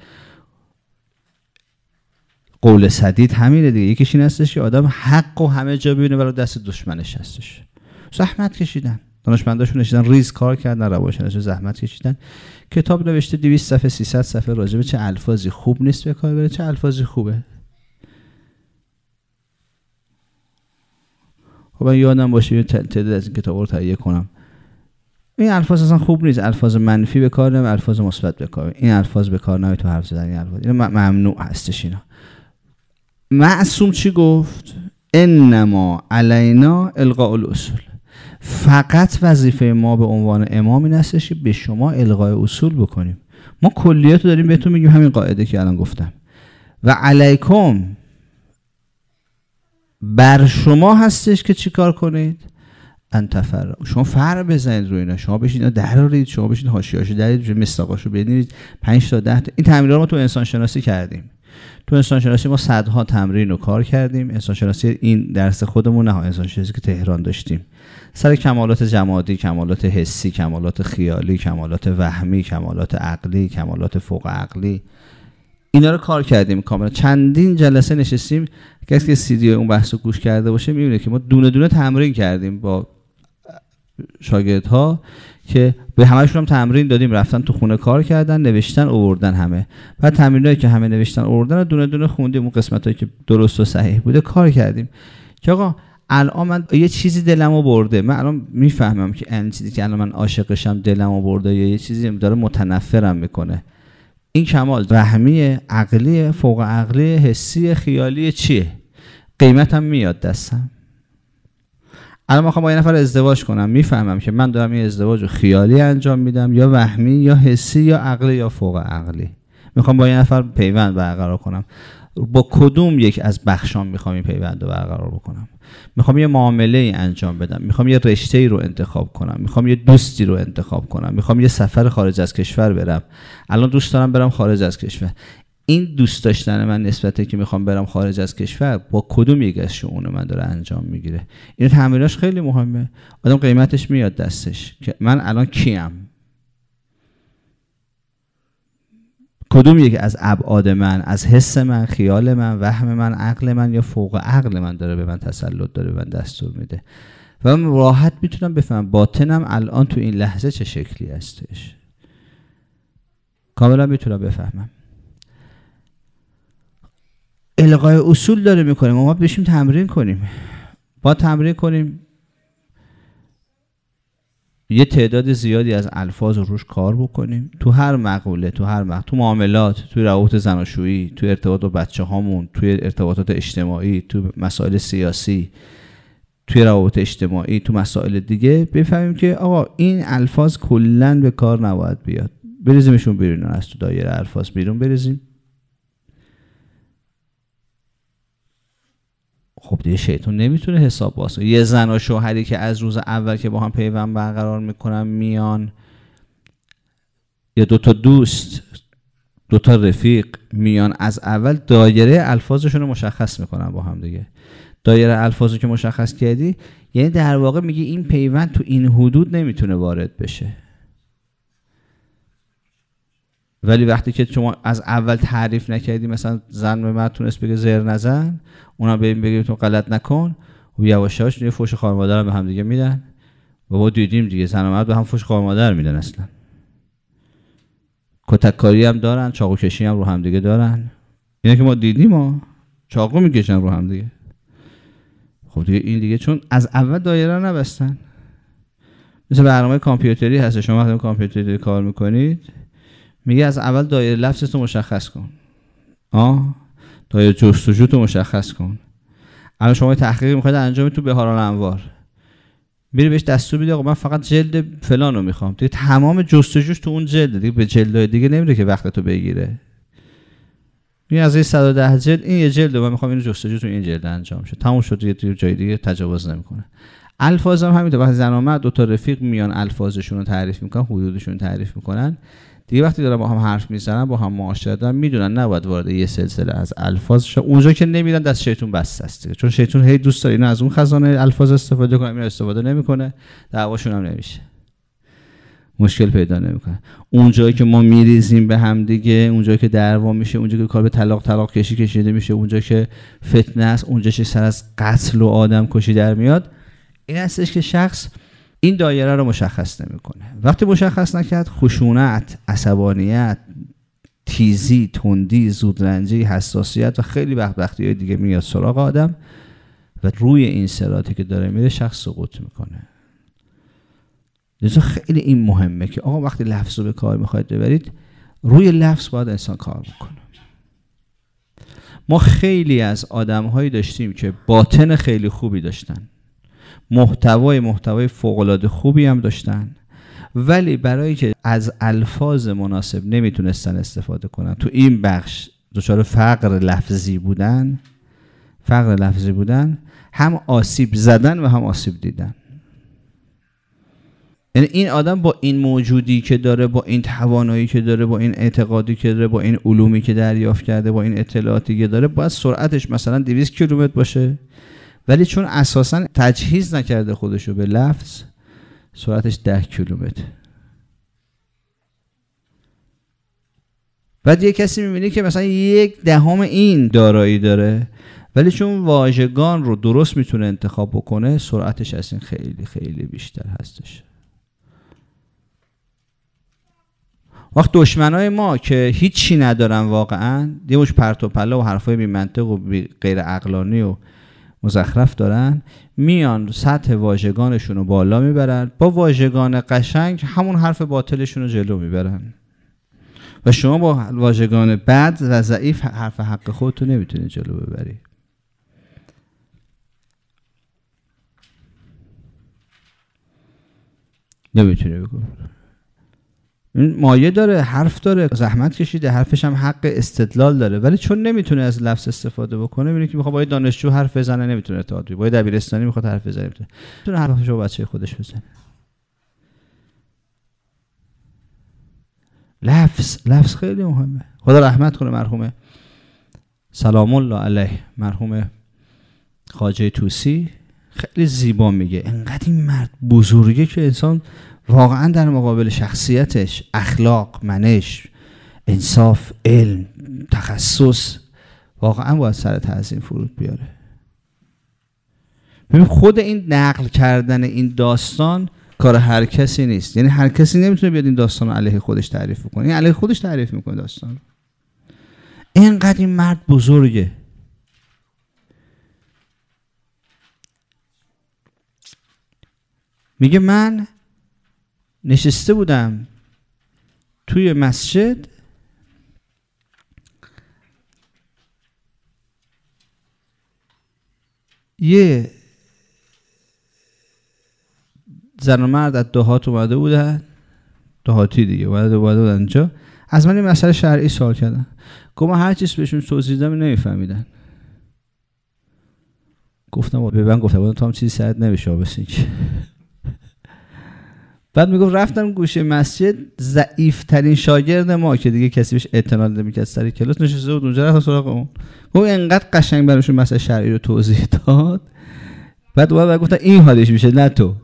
قول سدید همینه دیگه. یکیش این هستش که آدم حق و همه جا ببینه برای دست دشمنش هستش. زحمت کشیدن، دانشمنداشون نشیدن، ریز کار کردن، روانشناسا زحمت کشیدن، کتاب نوشته 200 صفحه 300 صفحه راجع به چه الفاظی خوب نیست به کار بره، چه الفاظی خوبه. خب من یادم باشه تعداد از این کتابا رو تهیه کنم. این الفاظ اصلا خوب نیست، الفاظ منفی به کار نمی، الفاظ مثبت به کار. این الفاظ به کار نمی تو حرف زدن، این الفاظ اینا ممنوع هستش. اینا معصوم چی گفت؟ انما علینا القاء الاصول. فقط وظیفه ما به عنوان امام این هستش که به شما القاء اصول بکنیم. ما کلیات رو داریم بهتون میگیم، همین قاعده که الان گفتم. و علیکم، بر شما هستش که چی کار کنید؟ انتفر، شما فر بزنید روی اینا، شما بشید درارید، شما بشید حاشیه‌اشو درید، مستاقاشو ببینید 5 تا 10 تا. این تمرینات رو تو انسان شناسی کردیم. تو انسان شناسی ما صدها تمرین رو کار کردیم. انسان شناسی این درس خودمون نه، انسان شناسی که تهران داشتیم، سر کمالات جمادی، کمالات حسی، کمالات خیالی، کمالات وهمی، کمالات عقلی، کمالات فوق عقلی، اینا رو کار کردیم کاملا. چندین جلسه نشستیم. کسی که سی دی اون بحثو گوش کرده باشه میبینه که ما دونه دونه تمرین کردیم با شاگردها که به همه‌شون هم تمرین دادیم، رفتن تو خونه کار کردن، نوشتن، آوردن همه. بعد تمرینایی که همه نوشتن آوردن رو دونه دونه خوندیم، اون قسمتایی که درست و صحیح بوده کار کردیم که آقا الان من یه چیزی دلمو برده، من الان میفهمم که این چیزی که الان من عاشقشم دلمو برده یا یه چیزی داره متنفرم میکنه، این کمال وهمی، عقلی، فوق عقلی، حسی، خیالی چیه؟ قیمتم میاد دستم. الان میخوام با یه نفر ازدواج کنم، میفهمم که من دارم این ازدواج رو خیالی انجام میدم یا وهمی یا حسی یا عقلی یا فوق عقلی. میخوام با یه نفر پیوند برقرار کنم، با کدوم یک از بخشام میخوام این پیوند رو برقرار بکنم؟ میخوام یه معامله ای انجام بدم، میخوام یه رشته ای رو انتخاب کنم، میخوام یه دوستی رو انتخاب کنم، میخوام یه سفر خارج از کشور برم. الان دوست دارم برم خارج از کشور. این دوست داشتن من نسبته که میخوام برم خارج از کشور با کدوم یک از شؤون من داره انجام میگیره؟ این تمریناش خیلی مهمه. آدم قیمتش میاد دستش که من الان کیم، کدوم یک از ابعاد من، از حس من، خیال من، وهم من، عقل من یا فوق عقل من داره به من تسلط داره، به من دستور میده و من راحت میتونم بفهمم باطنم الان تو این لحظه چه شکلی هستش. کاملا میتونم بفهمم. الغای اصول داره میکنیم، ما بشیم تمرین کنیم، با تمرین کنیم یه تعداد زیادی از الفاظ رو روش کار بکنیم، تو هر مقوله، تو معاملات، تو روابط زناشویی، تو ارتباط با بچه هامون، توی ارتباطات اجتماعی، تو مسائل سیاسی، توی روابط اجتماعی، تو مسائل دیگه بفهمیم که آقا این الفاظ کلن به کار نباید بیاد، بریزیمشون بیرون، از تو دایره الفاظ بیرون بریزیم. خب دیگه شیطان نمیتونه حساب باز کنه. یه زن و شوهری که از روز اول که با هم پیوند برقرار میکنن میان، یا دوتا دوست، دوتا رفیق میان، از اول دایره الفاظشون رو مشخص میکنن با هم دیگه. دایره الفاظو که مشخص کردی یعنی در واقع میگی این پیوند تو این حدود نمیتونه وارد بشه. ولی وقتی که شما از اول تعریف نکردی، مثلا زن به مرد تونست بگه زر نزن، اونم به این بگه تو غلط نکن، و یواشاش یه فوش خواهر مادر به هم دیگه میدن. و ما دیدیم دیگه زن و مرد به هم فوش خواهر مادر میدن، اصلا کتککاری هم دارن، چاقو کشی هم رو هم دیگه دارن. اینا که ما دیدیم، ما چاقو میکشن رو هم دیگه. خب دیگه این دیگه چون از اول دایره نبستن. مثل برنامه کامپیوتری هست، شما وقتی کامپیوتری کار میکنید میگه از اول دایره لفظتو مشخص کن، دایره جستجوتو مشخص کن. الان شما تحقیق میخواید انجام تو بهارالانوار، میری بهش دستور میدی آقا من فقط جلد فلانو میخوام، دیگه تمام جستجوش تو اون جلد، دیگه به جلدهای دیگه نمیره که وقتتو بگیره. این از این 110 جلد این یه جلد من میخوام اینو جستجو تو این جلد انجام شه، تموم شد دیگه، جای دیگه تجاوز نمیکنه. الفاظ هم همینطور. وقتی زن و مرد دو تا رفیق میان الفاظشون رو تعریف میکنن، حدودشون رو تعریف میکنن، دیگه وقتی دارن با هم حرف میزنن، با هم معاشرت دارن، میدونن نباید وارد یه سلسله از الفاظ شه. اونجا که نمیرن دست شیطون بسته است دیگه، چون شیطون هی دوست داره اینا از اون خزانه الفاظ استفاده کنه، اینا استفاده نمیکنه، دعواشون هم نمیشه، مشکل پیدا نمیکنه. اونجایی که ما میریزیم به هم دیگه، اونجایی که دعوا میشه، اونجایی که کار به طلاق کشی کشیده میشه، اونجایی که فتنه است، اونجایی که سر از قتل و آدم کشی در میاد، این هستش که شخص این دایره رو مشخص نمیکنه. وقتی مشخص نکرد، خشونت، عصبانیت، تیزی، تندی، زودرنجی، حساسیت و خیلی بدبختی‌های دیگه میاد سراغ آدم و روی این صراطی که داره میره شخص سقوط میکنه. لذا خیلی این مهمه که آقا وقتی لفظ رو به کار میخواید ببرید، روی لفظ باید انسان کار بکنه. ما خیلی از آدم‌هایی داشتیم که باطن خیلی خوبی داشتن، محتوای فوق‌العاده خوبی هم داشتن، ولی برای که از الفاظ مناسب نمیتونستن استفاده کنن، تو این بخش دچار فقر لفظی بودن، هم آسیب زدن و هم آسیب دیدن. یعنی این آدم با این موجودی که داره، با این توانایی که داره، با این اعتقادی که داره، با این علومی که دریافت کرده، با این اطلاعاتی که داره، باید سرعتش مثلا 200 کیلومتر باشه، ولی چون اساسا تجهیز نکرده خودشو به لفظ، سرعتش 10 کیلومتر. بعد یه کسی میبینی که مثلا 1/10 این دارایی داره، ولی چون واژگان رو درست میتونه انتخاب بکنه، سرعتش از این خیلی خیلی بیشتر هستش. وقت دشمنای ما که هیچی ندارن واقعا، یه مش پرت و پلا و حرفای بی منطق و غیر عقلانی و مزخرف دارن، میان سطح واژگانشون رو بالا میبرن، با واژگان قشنگ همون حرف باطلشون رو جلو میبرن و شما با واژگان بد و ضعیف حرف حق خودتو نمیتونی جلو ببری. نمیتونی بگو. این مایه داره، حرف داره، زحمت کشیده، حرفش هم حق استدلال داره، ولی چون نمیتونه از لفظ استفاده بکنه، میبینی که میخواد با یه دانشجو حرف بزنه نمیتونه ارتباط بگیره، با یه دبیرستانی میخواد حرف بزنه نمیتونه حرفشو با بچه خودش بزنه. لفظ خیلی مهمه. خدا رحمت کنه مرحوم سلام الله علیه، مرحوم خواجه طوسی، خیلی زیبا میگه انقدر این مرد بزرگه که انسان واقعا در مقابل شخصیتش، اخلاق، منش، انصاف، علم، تخصص، واقعا باید سر تعظیم فرود بیاره. ببین خود این نقل کردن این داستان کار هر کسی نیست. یعنی هر کسی نمیتونه بیاد این داستان رو علیه خودش تعریف کنه. این علیه خودش تعریف میکنه داستان رو. اینقدر این مرد بزرگه. میگه من نشسته بودم توی مسجد، یه زن و مرد از دهات اومده بودن، دهاتی دیگه اومده بودن اینجا، از من این مسئله شرعی سوال کردن. گفتم من هر چیز بهشون توضیح دادم نمیفهمیدن. گفتم به من گفتم تا هم چیزی سرت نمیشه بسین. بعد میگفت رفتم گوشه مسجد، ضعیف ترین شاگرد ما که دیگه کسی بهش اعتنا نمی‌کرد سر کلاس نشسته بود اونجا، رفتم سراغ اون. گفت انقدر قشنگ براشون مسئله شرعی رو توضیح داد. بعد اومد گفتم این حالش میشه نه تو.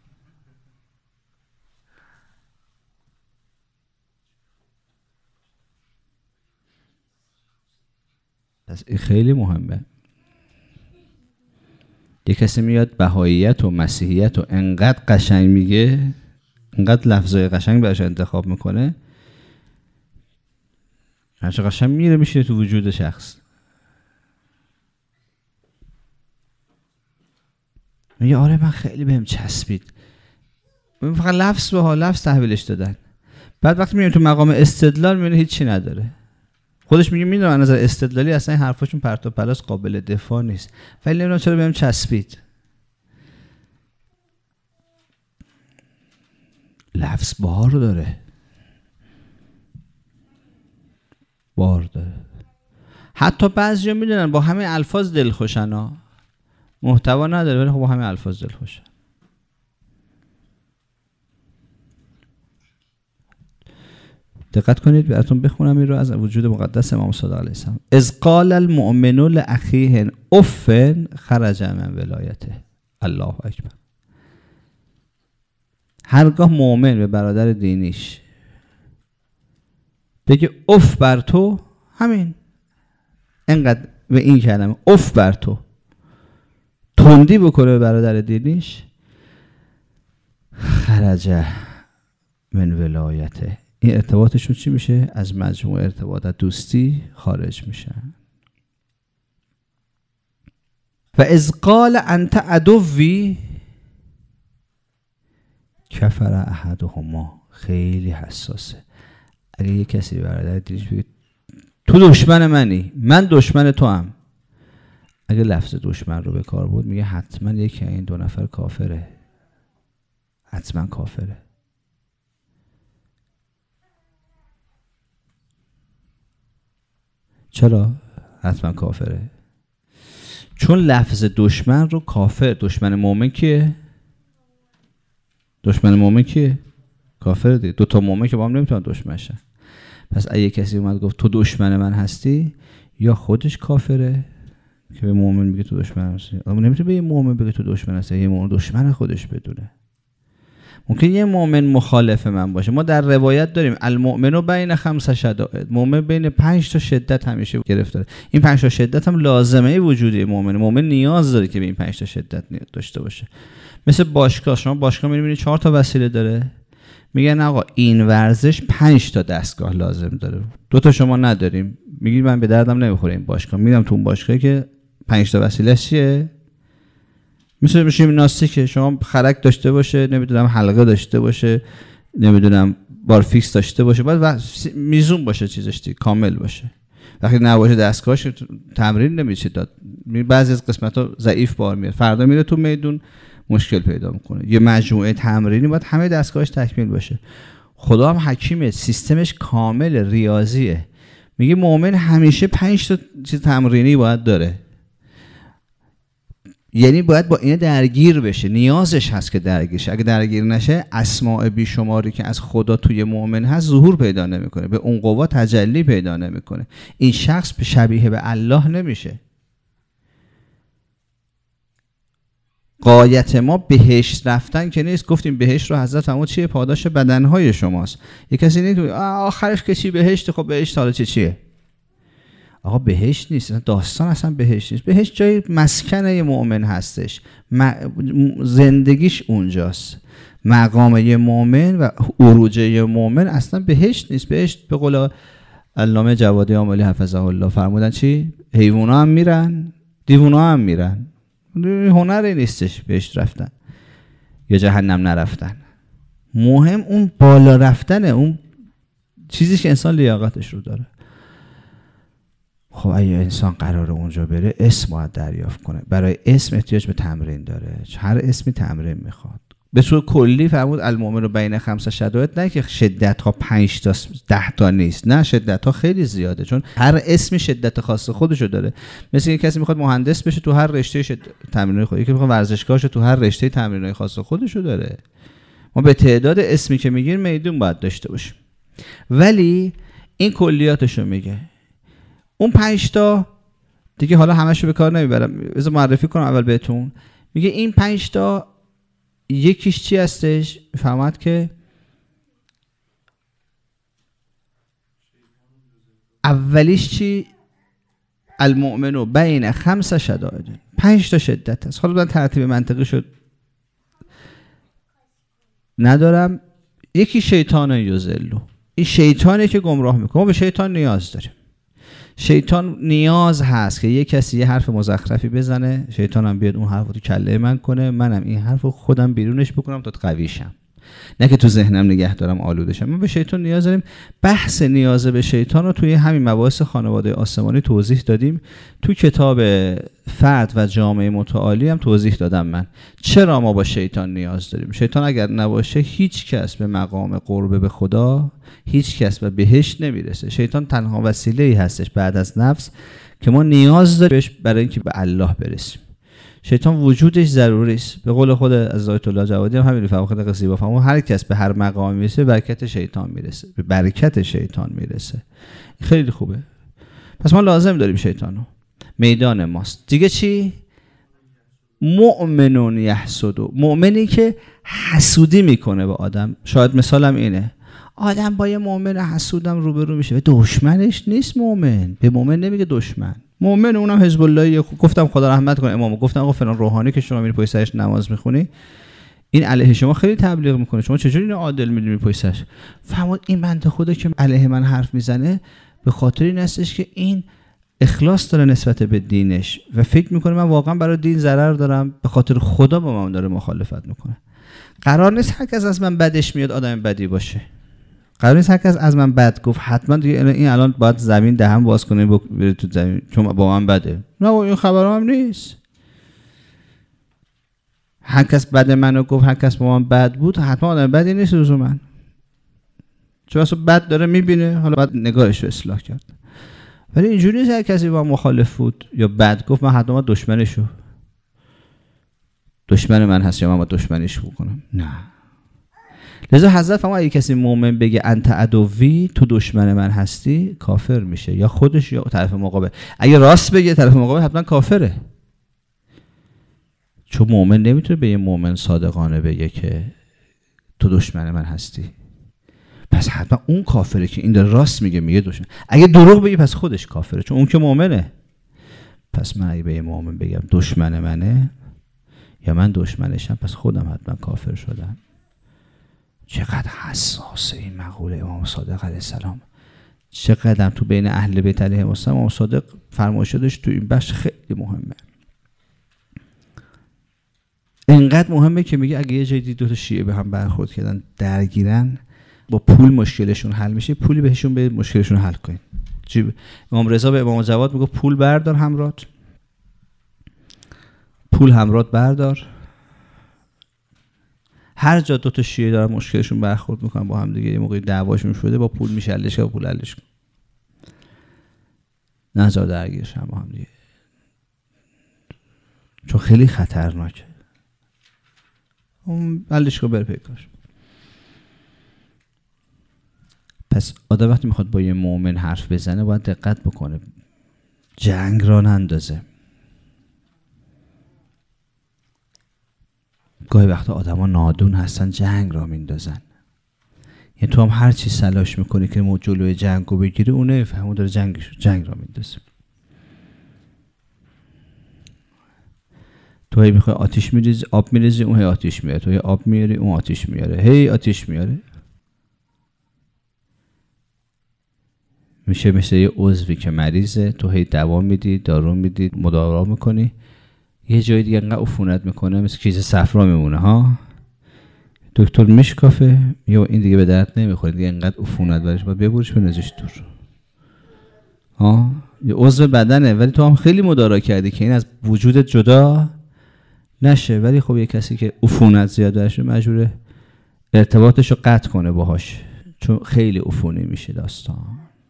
پس این خیلی مهمه. یه کسی میاد بهاییت و مسیحیت و انقدر قشنگ میگه، انقدر لفظای قشنگ براش انتخاب میکنه، هرچه قشنگ میره میشه تو وجود شخص. میگه آره من خیلی بهم چسبید، فقط لفظ به لفظ تحویلش دادن. بعد وقتی میریم تو مقام استدلال میبینه هیچی نداره. خودش میگه میدونم از نظر استدلالی اصلا این حرفاشون پرت و پلاس، قابل دفاع نیست، ولی نمیدونم چرا بهم چسبید. لفظ بار داره، بار داره. حتی بعضیا میدونن با همین الفاظ دلخوشن ها، محتوا نداره ولی خب با همین الفاظ دلخوشن. دقت کنید براتون بخونم این رو از وجود مقدس امام صادق علیه السلام. اذ قال المؤمن لاخیه اف خرج من ولایته. الله اکبر. هرگاه مؤمن به برادر دینیش بگه اف بر تو، همین انقدر به این کلمه اف بر تو تندی بکنه به برادر دینیش، خرج من ولایته، این ارتباطشون چی میشه؟ از مجموع ارتباطات دوستی خارج میشن. و اذ قال انت عدوی کفر احدهما، خیلی حساسه. اگه یه کسی برادر دینش بگه تو دشمن منی، من دشمن تو هم، اگه لفظ دشمن رو به کار بود میگه حتما یکی این دو نفر کافره، حتما کافره. چرا حتما کافره؟ چون لفظ دشمن رو کافر، دشمن مومن که دشمن مومن کیه؟ کافر دیگه. 2 تا مومن که با هم نمیتونن دشمن شن. پس اگه کسی اومد گفت تو دشمن من هستی، یا خودش کافره که به مومن میگه تو دشمن هستی. اما نمیتونه به یه مومن بگه تو دشمن هستی، یه مومن دشمن خودش بدونه. ممکن یه مومن مخالف من باشه. ما در روایت داریم المؤمن بین 5 شدائد، مومن بین 5 تا شدت همیشه گرفتاره. این 5 تا شدت هم لازمه وجودی مومن نیاز داره که به این 5 تا شدت داشته باشه. مثل باشگاه، شما باشگاه می‌بینید 4 تا وسیله داره، میگن آقا این ورزش 5 تا دستگاه لازم داره، 2 تا شما نداریم، میگید من به دردم نمیخوره این باشگاه، میرم تو اون باشگاهی که 5 تا وسیله چیه. مثل ژیمناستیک، شما خرک داشته باشه، نمیدونم حلقه داشته باشه، نمیدونم بارفیکس داشته باشه، باید میزون باشه، چیزش دیگه کامل باشه. وقتی نباشه دستگاهش تمرین نمیشه داد. بعضی از قسمت‌ها ضعیف بار میاد، فردا میره تو میدون مشکل پیدا میکنه. یه مجموعه تمرینی باید همه دستگاهش تکمیل باشه. خدا هم حکیمه، سیستمش کامل ریاضیه. میگه مؤمن همیشه 5 تا چیز تمرینی باید داره، یعنی باید با اینه درگیر بشه، نیازش هست که درگیر شه. اگه درگیر نشه اسماء بیشماری که از خدا توی مؤمن هست ظهور پیدا نمیکنه، به اون قوا تجلی پیدا نمیکنه. این شخص شبیه به الله نمیشه. غایت ما بهشت رفتن که نیست. گفتیم بهشت رو حضرت فرمود چیه؟ پاداش بدنهای شماست. یک کسی نمیگه آخرش که چی بهشت؟ خب بهشت حالا چیه؟ آقا بهشت نیست، داستان اصلا بهشت نیست. بهشت جای مسکن مؤمن هستش، زندگیش اونجاست. مقام یه مؤمن و عروج یه مؤمن اصلا بهشت نیست. بهشت به قول علامه جوادی آملی حفظه الله فرمودن چی؟ حیونا هم میرن، دیوونا هم میرن. هنری نیستش بهشت رفتن یا جهنم نرفتن. مهم اون بالا رفتنه، اون چیزی که انسان لیاقتش رو داره. خب اگه انسان قراره اونجا بره، اسم باید دریافت کنه. برای اسم احتیاج به تمرین داره، هر اسمی تمرین میخواد. به صورت کلی فرمود المؤمن رو بین 5 شدائد، نه که شدت ها 5 تا 10 تا نیست، نه شدت ها خیلی زیاده، چون هر اسمی شدت خاص خودشو داره. مثل یک کسی میخواد مهندس بشه، تو هر رشته تمرینای خودش، یکی میخواد ورزشکارش، تو هر رشته تمرینای خاص خودشو داره. ما به تعداد اسمی که میگیم میدون باید داشته باشیم، ولی این کلیاتشو میگه. اون 5 تا دیگه حالا همشو به کار نمیبرم، بذار معرفی کنم اول بهتون. میگه این 5 تا یکیش چی هستش؟ فهمت که اولیش چی؟ المؤمن بین 5 شدائد، 5 تا شدت هست. حالا من ترتیب منطقی شد ندارم. یکی شیطان یضلو، این شیطانه که گمراه میکنه. ما به شیطان نیاز داریم. شیطان نیاز هست که یه کسی یه حرف مزخرفی بزنه، شیطانم بیاد اون حرف رو تو کله من کنه، منم این حرف رو خودم بیرونش بکنم تا قویشم، نه که تو ذهنم نگه دارم آلودشم. ما به شیطان نیاز داریم. بحث نیاز به شیطان رو توی همین مباحث خانواده آسمانی توضیح دادیم. تو کتاب فرد و جامعه متعالی هم توضیح دادم من چرا ما با شیطان نیاز داریم. شیطان اگر نباشه هیچ کس به مقام قرب به خدا، هیچ کس به بهشت نمیرسه. شیطان تنها وسیله‌ای هستش بعد از نفس که ما نیاز داریم برای اینکه به الله برسیم. شیطان وجودش ضروری است. به قول خود از آیت الله جوادی هم همین خیلی زیبا فرمود، هر کس به هر مقامی میرسه برکت شیطان میرسه، به برکت شیطان میرسه. خیلی خوبه. پس ما لازم داریم شیطانو، میدان ماست. دیگه چی؟ مؤمنون یحسدو، مؤمنی که حسودی میکنه به آدم. شاید مثالم اینه، آدم با یه مؤمن حسودم روبرو میشه و دشمنش نیست. مؤمن به مؤمن نمیگه دشمن. مؤمن اونم حزب الله. گفتم خدا رحمت کنه امامو، گفتم آقا فلان روحانی که شما میری پشت سرش نماز میخونی، این علیه شما خیلی تبلیغ میکنه، شما چجوری اینو عادل میدونی پشت سرش؟ فهمید این بنده خدا که علیه من حرف میزنه به خاطر این هستش که این اخلاص داره نسبت به دینش و فکر میکنه من واقعا برای دین ضرر دارم، به خاطر خدا با من داره مخالفت میکنه. قرار نیست هر کس از من بدش میاد آدم بدی باشه. قرار نیست هر کس از من بد گفت حتما دیگه این الان باید زمین دهن باز کنه بره تو زمین چون با من بده. نه این خبرام نیست. هر کس بد منو گفت، هر کس با من بد بود، حتما آدم بدی نیست لزوما. چون اصلا بد داره میبینه، حالا باید نگاهش رو اصلاح کرد. ولی اینجوری نیست هر کسی با مخالف بود یا بد گفت من حتما دشمن من هست یا من با دشمنش بکنم. نه، لذا حضرت فرمود اگه کسی مؤمن بگه انت عدوی، تو دشمن من هستی، کافر میشه، یا خودش یا طرف مقابل. اگه راست بگه طرف مقابل حتما کافره، چون مؤمن نمیتونه به یه مؤمن صادقانه بگه که تو دشمن من هستی، پس حتما اون کافره که این داره راست میگه دشمن. اگه دروغ بگه پس خودش کافره، چون اون که مؤمنه. پس من اگه به یه مؤمن بگم دشمن منه یا من دشمنشم، پس خودم حتما کافر شدم. چقدر حساسه این مقوله امام صادق علیه السلام، چقدر تو بین اهل بیت علیهم السلام امام صادق فرمایشاتش تو این بخش خیلی مهمه. اینقدر مهمه که میگه اگه یه جایی دید دو تا شیعه به هم برخورد کردن درگیرن، با پول مشکلشون حل میشه، پولی بهشون به مشکلشون حل کنین. امام رضا به امام جواد میگه پول بردار همرات، پول همرات بردار. هر جا دو تا شیعه دارن مشکلشون برخورد میکنن با هم دیگه، یه موقعی دعواشون شده، با پول میشه حلش، با پول حلش کن، نذار درگیر شن با هم دیگه، چون خیلی خطرناکه. اون حلش کن بره پیکاش. پس آدم وقتی میخواد با یه مؤمن حرف بزنه باید دقت بکنه، جنگ را نندازه. گاهی وقتا آدم ها نادون هستن، جنگ را میندازن. یعنی تو هم هر چی سلاش میکنی که جلوی جنگ رو بگیری، اون نمیفهمه، اون داره جنگ را میندازه. تو هی میخوای آتیش میریزی، آب میریزی، اون هی آتیش میاره، تو هی آب میاری، اون آتیش میاره، هی آتیش میاره. میشه مثل یه عضوی که مریضه، تو هی دوا میدی، دارو میدی، مداوا میکنی، یه جای دیگه انقدر عفونت میکنه مثل کیسه صفرا میمونه ها، دکتر میشکافه، یا این دیگه به درد نمیخوره دیگه، انقدر عفونت برش باید ببریش بنازش دور. ها یه عضو بدنه، ولی تو هم خیلی مدارا کردی که این از وجودت جدا نشه، ولی خب یه کسی که عفونت زیاد درش مجبوره ارتباطش رو قطع کنه باهاش، چون خیلی عفونی میشه داستان.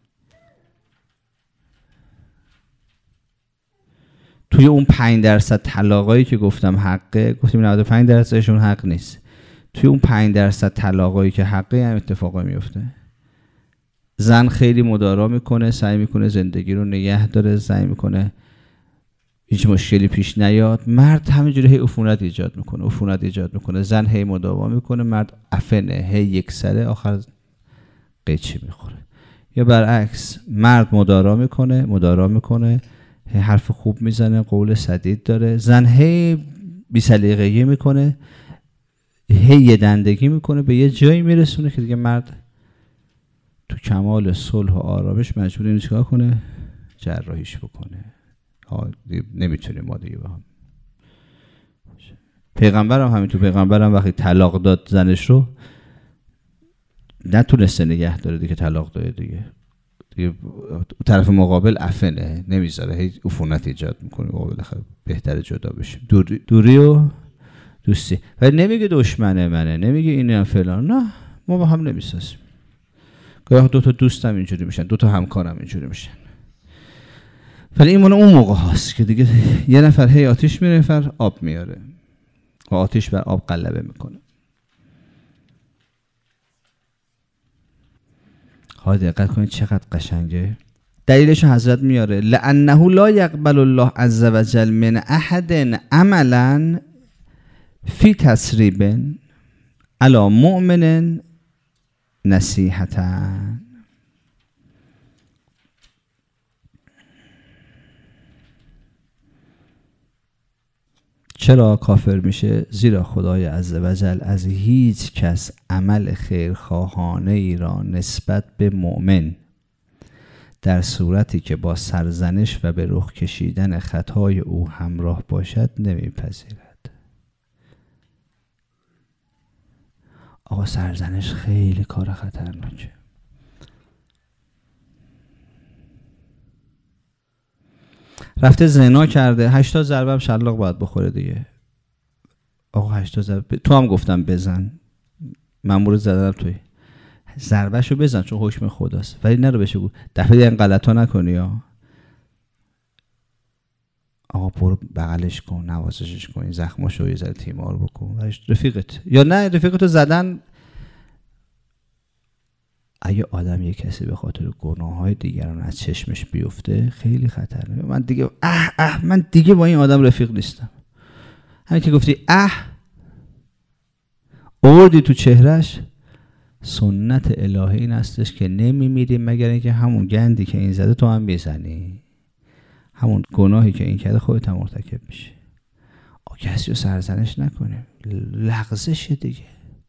توی اون 5% طلاقایی که گفتم حقه، گفتیم 95%شون حق نیست. توی اون 5% طلاقایی که حقه هم اتفاقا میفته. زن خیلی مدارا میکنه، سعی میکنه زندگی رو نگه داره، سعی میکنه هیچ مشکلی پیش نیاد. مرد همینجوری هی عفونت ایجاد میکنه، زن هی مداوا میکنه، مرد عفنه، هی یک سره، آخر قیچی میخوره. یا برعکس، مرد مدارا میکنه، هی حرف خوب میزنه، قول سدید داره، زن هی بی سلیقگی میکنه، هی یه دندگی میکنه، به یه جایی میرسونه که دیگه مرد تو کمال صلح و آرامش مجبور اینو چیکار کنه؟ جراحیش بکنه. نمیتونیم ما دیگه با هم. پیغمبرم همینطور، پیغمبرم وقتی طلاق داد زنش رو نتونسته نگه داره دیگه، طلاق داده دیگه طرف مقابل عفنه، نمیذاره، هی عفونت ایجاد میکنه، بالاخره بهتره جدا بشیم. دوری و دوستی. ولی نمیگه دشمنه منه، نمیگه اینه فلان، نه، ما با هم نمیسازیم. گاهی دو تا دوستم اینجوری میشن، دو تا همکارم اینجوری میشن. ولی این مال اون موقع هست که دیگه یه نفر هی آتیش میاره، نفر آب میاره و آتیش بر آب غلبه میکنه. ها دقت کنید چقدر قشنگه. دلیلش حضرت میاره لأنه لا یقبل الله عز وجل من احد عملا فی تسریب علی مؤمن نصیحتا. چرا کافر میشه؟ زیرا خدای عزوجل از هیچ کس عمل خیرخواهانه ای را نسبت به مؤمن در صورتی که با سرزنش و به رخ کشیدن خطای او همراه باشد نمیپذیرد. آقا سرزنش خیلی کار خطرناکه. رفته زنا کرده، 80 ضربه هم شلاق باید بخوره دیگه. آقا 80 ضربه تو هم گفتم بزن، مأمور زدن توی ضربهشو بزن چون حکم خداست، ولی نرو بهش بگو دفعه این غلطا نکنی یا آقا برو بغلش کن، نوازشش کن، این زخماشو یه ذره تیمار بکن، رفیقت یا نه رفیقتو زدن اگه آدم یک کسی به خاطر گناههای دیگران از چشمش بیفته خیلی خطرناکه. من دیگه با این آدم رفیق نیستم. همین که گفتی آوردی تو چهرش، سنت الهی این هستش که نمیمیری مگر اینکه همون گندی که این زده تو هم بزنی، همون گناهی که این کرده خودت هم مرتکب میشی. کسی رو سرزنش نکنیم، لغزش دیگه.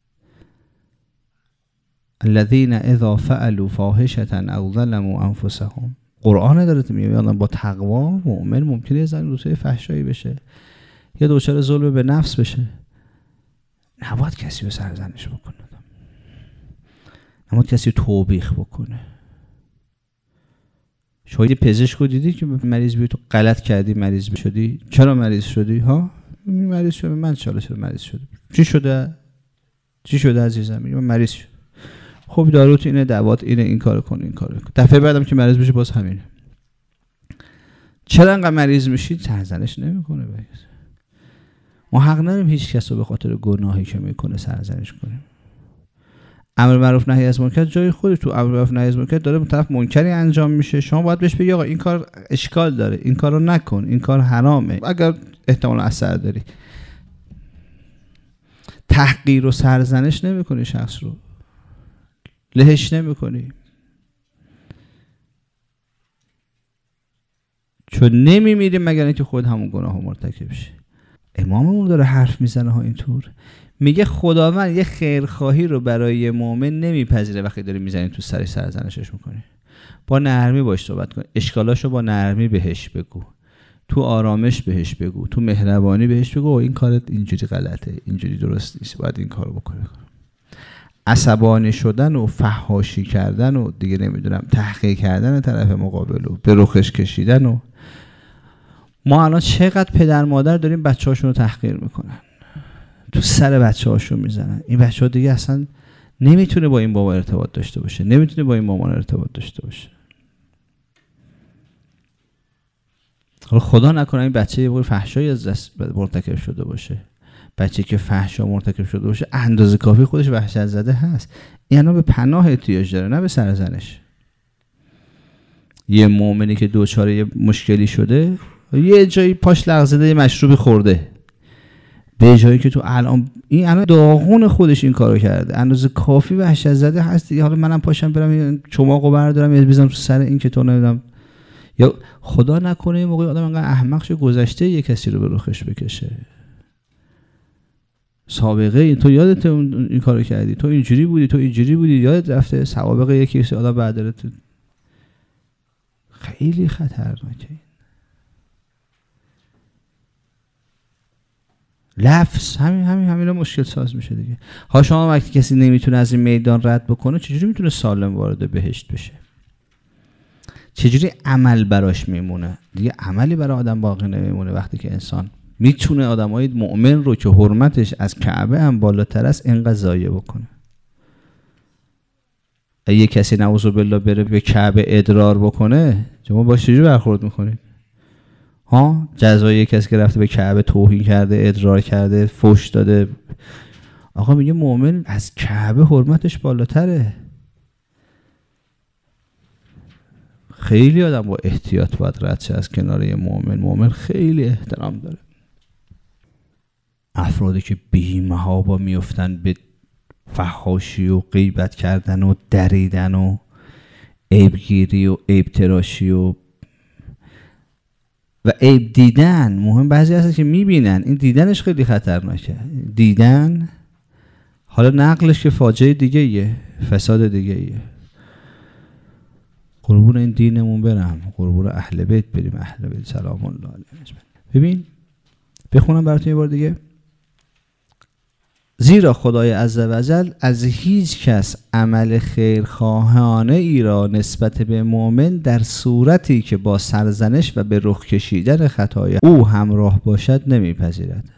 الذین اذا فعلوا فاحشة او ظلموا انفسهم، قرآن داره میگه با تقوا مؤمن ممکنه زن دوتای فحشایی بشه یا دچار ظلم به نفس بشه، نباید کسی رو سرزنش بکنه، نباید کسی رو توبیخ بکنه. شاید پزشک رو دیدی که مریض بیاد تو غلط کردی مریض شدی، چرا مریض شدی؟ مریض شدم. من چرا مریض شدم؟ چی شده عزیزم؟ میگم مریض شدم. خب داروت اینه، دوات اینه، این کارو کن، این کارو کن. دفعه بعدم که مریض بشه باز همینه. چرا انقدر مریض میشید؟ سرزنش نمیکنه. ما حق نداریم هیچ کس رو به خاطر گناهی که میکنه سرزنش کنیم. امر معروف نهی از منکر جای خودش، تو امر معروف نهی از منکر داره طرف منکری انجام میشه، شما باید بهش بگی آقا این کار اشکال داره، این کارو نکن، این کار حرامه، اگر احتمال اثر داری. تحقیر و سرزنش نمیکنی، شخص رو لهش نمیکنی، چون نمیمیریم مگر اینکه خود همون گناه مرتکب شه. اماممون داره حرف میزنه ها اینطور، میگه خداوند یه خیرخواهی رو برای مؤمن نمیپذیره وقتی داری میزنی تو سرش سرزنشش میکنی. با نرمی باش صحبت کن، اشکالاشو با نرمی بهش بگو، تو آرامش بهش بگو، تو مهربانی بهش بگو این کارت اینجوری غلطه، اینجوری درست نیست، باید این کارو بکنی. عصبانی شدن و فحاشی کردن و دیگه نمیدونم تحقیر کردن طرف مقابل و به رخش کشیدن و ما الان چقدر پدر مادر داریم بچه‌هاشون رو تحقیر میکنن، تو سر بچه‌هاشون میزنن. این بچه‌ها دیگه اصلا نمیتونه با این بابا ارتباط داشته باشه، نمیتونه با این مامان ارتباط داشته باشه. حالا خدا نکنه این بچه یه بار فحشایی از دست مرتکب شده باشه، بچه که فحشا مرتکب شده باشه اندازه کافی خودش وحشت زده هست، یعنی به پناه احتیاج داره نه به سرزنش. یه مؤمنی که دوچاره یه مشکلی شده، یه جایی پاش لغزیده، یه مشروبی خورده، به جایی که تو الان داغون خودش این کارو کرده، اندازه کافی وحشت زده هست دیگه. حالا منم پاشم برم چماقو بردارم یه بزنم تو سر این که تو نمیدونم، یا خدا نکنه یه موقع آدم انقدر احمق شه گذشته یه کسی رو به رخش بکشه، سابقه این تو یادت این کارو کردی، تو اینجوری بودی، تو اینجوری بودی، یادت رفته سوابق یکی آدم بعد تو. خیلی خطرناکه. لفظ همین مشکل ساز میشه دیگه. ها شما وقتی کسی نمیتونه از این میدان رد بکنه چجوری میتونه سالم وارد بهشت بشه؟ چجوری عمل براش میمونه؟ دیگه عملی برای آدم باقی نمیمونه وقتی که انسان میتونه آدمای مؤمن رو که حرمتش از کعبه هم بالاتر است اینقدر ضایع بکنه. اگه کسی نعوذ بالله بره به کعبه ادرار بکنه شما باش چجوری برخورد میکنید؟ جزای کسی که رفته به کعبه توهین کرده، ادرار کرده، فحش داده. آقا میگه مؤمن از کعبه حرمتش بالاتره. خیلی آدم با احتیاط باید رد شه از کنار یه مؤمن خیلی احترام داره. افرادی که بی‌محابا میفتن به فحاشی و غیبت کردن و دریدن و عیبگیری و عیب تراشی و عیب دیدن. مهم بعضی هست که میبینن، این دیدنش خیلی خطرناکه. دیدن حالا نقلش که فاجعه دیگه یه، فساد دیگه یه. قربون این دینمون برم، قربون اهل بیت بریم، اهل بیت سلام الله علیهم. ببین بخونم براتون یه بار دیگه. زیرا خدای عزوجل از هیچ کس عمل خیرخواهانه ای را نسبت به مؤمن در صورتی که با سرزنش و به رخ کشیدن خطای او همراه باشد نمیپذیرد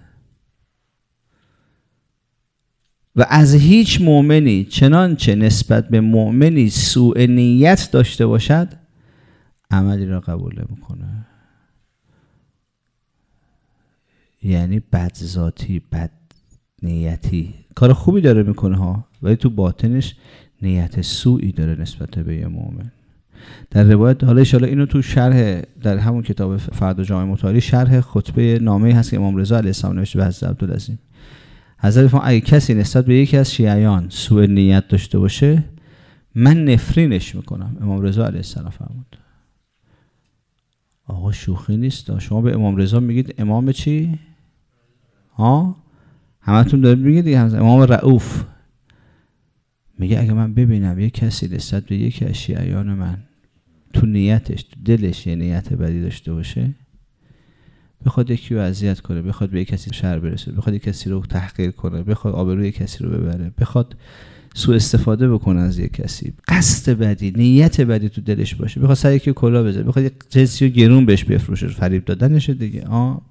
و از هیچ مؤمنی چنانچه نسبت به مؤمنی سوء نیت داشته باشد عملی را قبول نمیکنه. یعنی بدذاتی، بد نیتی، کار خوبی داره میکنه ها، ولی تو باطنش نیت سوئی داره نسبت به یه مؤمن. در روایت، حالا ان شاء الله اینو تو شرح در همون کتاب فرد جامع مطالعه شرح خطبه نامه‌ای هست که امام رضا علیه السلام نوشته به حضرت عبدالعظیم. حضرت فرمود اگه کسی نسبت به یکی از شیعیان سوء نیت داشته باشه من نفرینش میکنم. امام رضا علیه السلام فرمود. آقا شوخی نیست. شما به امام رضا میگید امام چی؟ همتون دارید میگید دیگه امام رؤوف. میگه اگه من ببینم یک کسی نسبت به یکی از شیعیان من تو نیتش تو دلش یه نیت بدی داشته باشه، بخواد یکی رو اذیت کنه، بخواد به یک کسی شر برسه، بخواد یک کسی رو تحقیر کنه، بخواد آبروی یک کسی رو ببره، بخواد سوء استفاده بکنه از یک کسی، قصد بدی، نیت بدی تو دلش باشه، بخواد سر یکی کلاه بزنه، بخواد یک جنسی رو گرون بهش بفروشه، فریب دادنشه دیگه.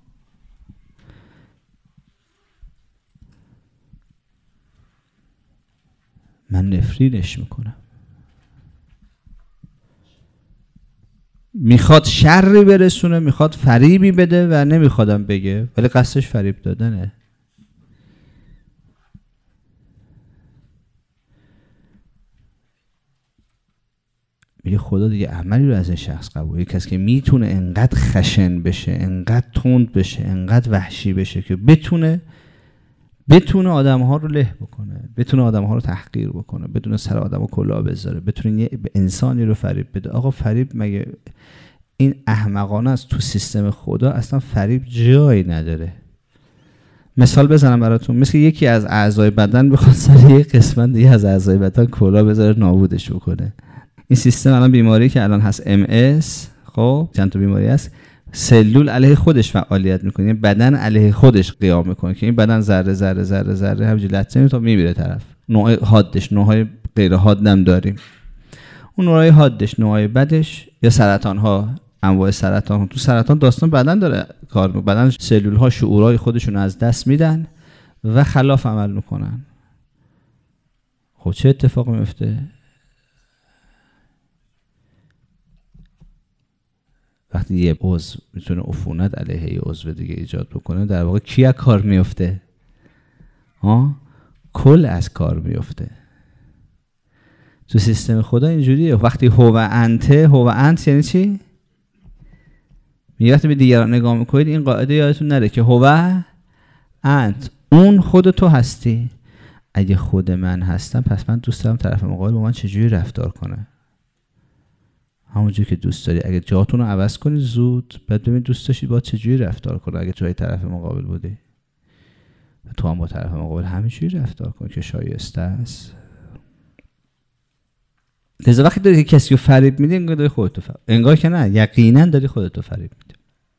من نفرینش میکنم. میخواد شری برسونه، میخواد فریبی بده و نمیخوادم بگه، ولی قصدش فریب دادنه. میگه خدا دیگه عملی رو از این شخص قبول. یک کسی که میتونه انقدر خشن بشه، انقدر تند بشه، انقدر وحشی بشه که بتونه آدم‌ها رو له بکنه، بتونه آدم‌ها رو تحقیر بکنه، بتونه سر آدم‌ها کلاه بذاره، بتونه یه انسانی رو فریب بده. آقا فریب مگه این احمقانه است؟ تو سیستم خدا اصلا فریب جایی نداره. مثال بزنم براتون. مثل یکی از اعضای بدن بخواد سر یه قسمت دیگه از اعضای بدن کلاه بذاره نابودش بکنه. این سیستم الان بیماری که الان هست MS، خب چند تا بیماری هست، سلول علیه خودش فعالیت میکنه، یعنی بدن علیه خودش قیام میکنه که این بدن ذره ذره ذره ذره همینجوری لطمه تا میمیره طرف. نوع حادش، نوعهای غیر حاد هم داریم. اون نوعهای حادش، نوعهای بدش، یا سرطان ها، انواع سرطان ها. تو سرطان داستان بدن داره کار میکنه، بدن سلول ها شعورهای خودشون از دست میدن و خلاف عمل میکنن. خب چه اتفاقی میفته؟ وقتی یه عضو میتونه عفونت علیه یه عضو دیگه ایجاد بکنه، در واقع کی از کار میفته؟ کل از کار میفته. تو سیستم خدا اینجوریه. وقتی هو انت یعنی چی؟ میگه وقتی به دیگران نگاه میکنید این قاعده یادتون نره که هو انت، اون خود تو هستی. اگه خود من هستم پس من دوست دارم طرف مقابل با من چجوری رفتار کنه، همونجوری که دوست داری. اگه جاتون رو عوض کنی زود، بعد ببین دوست داشتی با چجوری رفتار کنه. اگه توی طرف مقابل بودی، تو هم با طرف مقابل همینجوری رفتار کن که شایسته است. لذا وقتی داری کسی رو فریب میدی انگار داری خودتو فریب، انگار که نه، یقینا داری خودتو فریب میدی.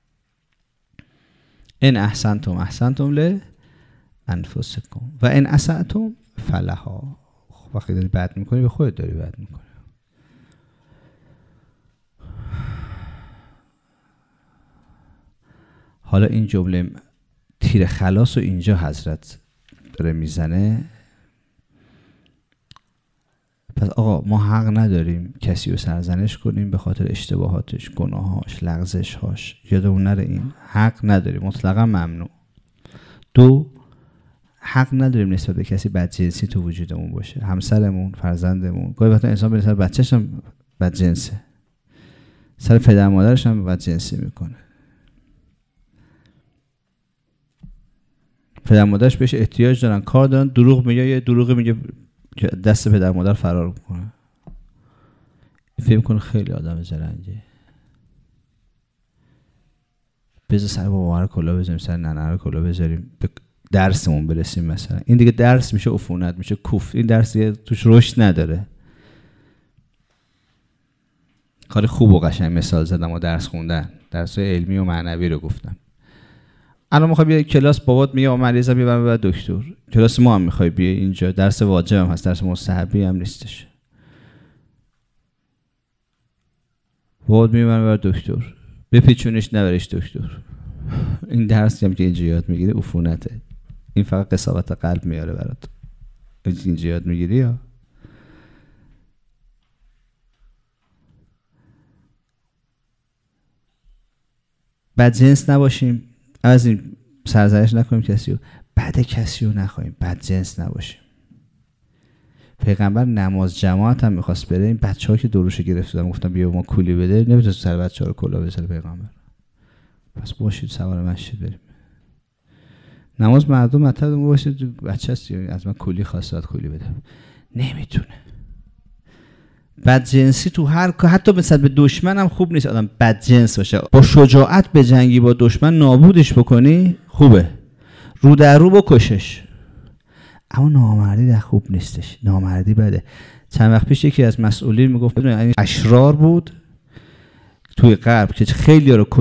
ان احسنتم لانفسکم و ان اسأتم فلها. وقتی داری بد میکنی به خودت داری بد میکنی. حالا این جمله تیر خلاص رو اینجا حضرت داره میزنه. پس آقا ما حق نداریم کسی رو سرزنش کنیم به خاطر اشتباهاتش، گناهاش، لغزشهاش. یادمون نره این حق نداریم، مطلقا ممنوع. 2، حق نداریم نسبت به کسی بدجنسی تو وجودمون باشه، همسرمون، فرزندمون. گاهی وقتا انسان به سر بچه‌ش هم بدجنسه، سر پدر مادرش هم بدجنسی میکنه. پدر مادرش بهش احتیاج دارن، کار دارن، دروغ میگه، یه دروغی میگه که دست پدر مادر فرار کنه. فکر کنه خیلی آدم زرنگه. بذار سر بابا رو کلا بذاریم، سر ننه رو کلا بذاریم، به درسمون برسیم مثلا. این دیگه درس میشه عفونت، میشه کوف. این درس دیگه توش رشد نداره. کار خوب و قشنگ مثال زدم و درس خوندن، درس‌های علمی و معنوی رو گفتم. الان میخوای بیای کلاس، بابات میگه مریضم ببر ببر دکتر. کلاس ما هم میخوای بیای اینجا، درس واجب هم هست، درس مستحبی هم نیستش. بابات میگه ببر دکتر، بپیچونش نبرش دکتر. این درسی هم که اینجا یاد میگیری عفونته. این فقط قساوت قلب میاره برات. اینجا یاد میگیری یا بدجنس نباشیم، از این سرزنش نکنیم کسی رو، بد کسی رو نخواهیم، بدجنس نباشیم. پیغمبر نماز جماعت هم میخواست بره، این بچه‌ها که دروش گرفتن گفتن بیا ما کولی بده، نمیتونه سر بچه‌ها رو کلا بزنه پیغمبر. پس باشید سوار مسجد بریم. نماز مردم مطلب باشید بچه هستی از من کولی خواسته کولی بده. نمیتونه. بدجنسی تو هر حتی مثلا به دشمن هم خوب نیست آدم بدجنس باشه. با شجاعت به جنگی با دشمن نابودش بکنی خوبه. رو در رو بکشش. اما نامردی در خوب نیستش. نامردی بده. چند وقت پیش یکی از مسئولین میگفت این اشرار بود توی غرب که خیلی ها رو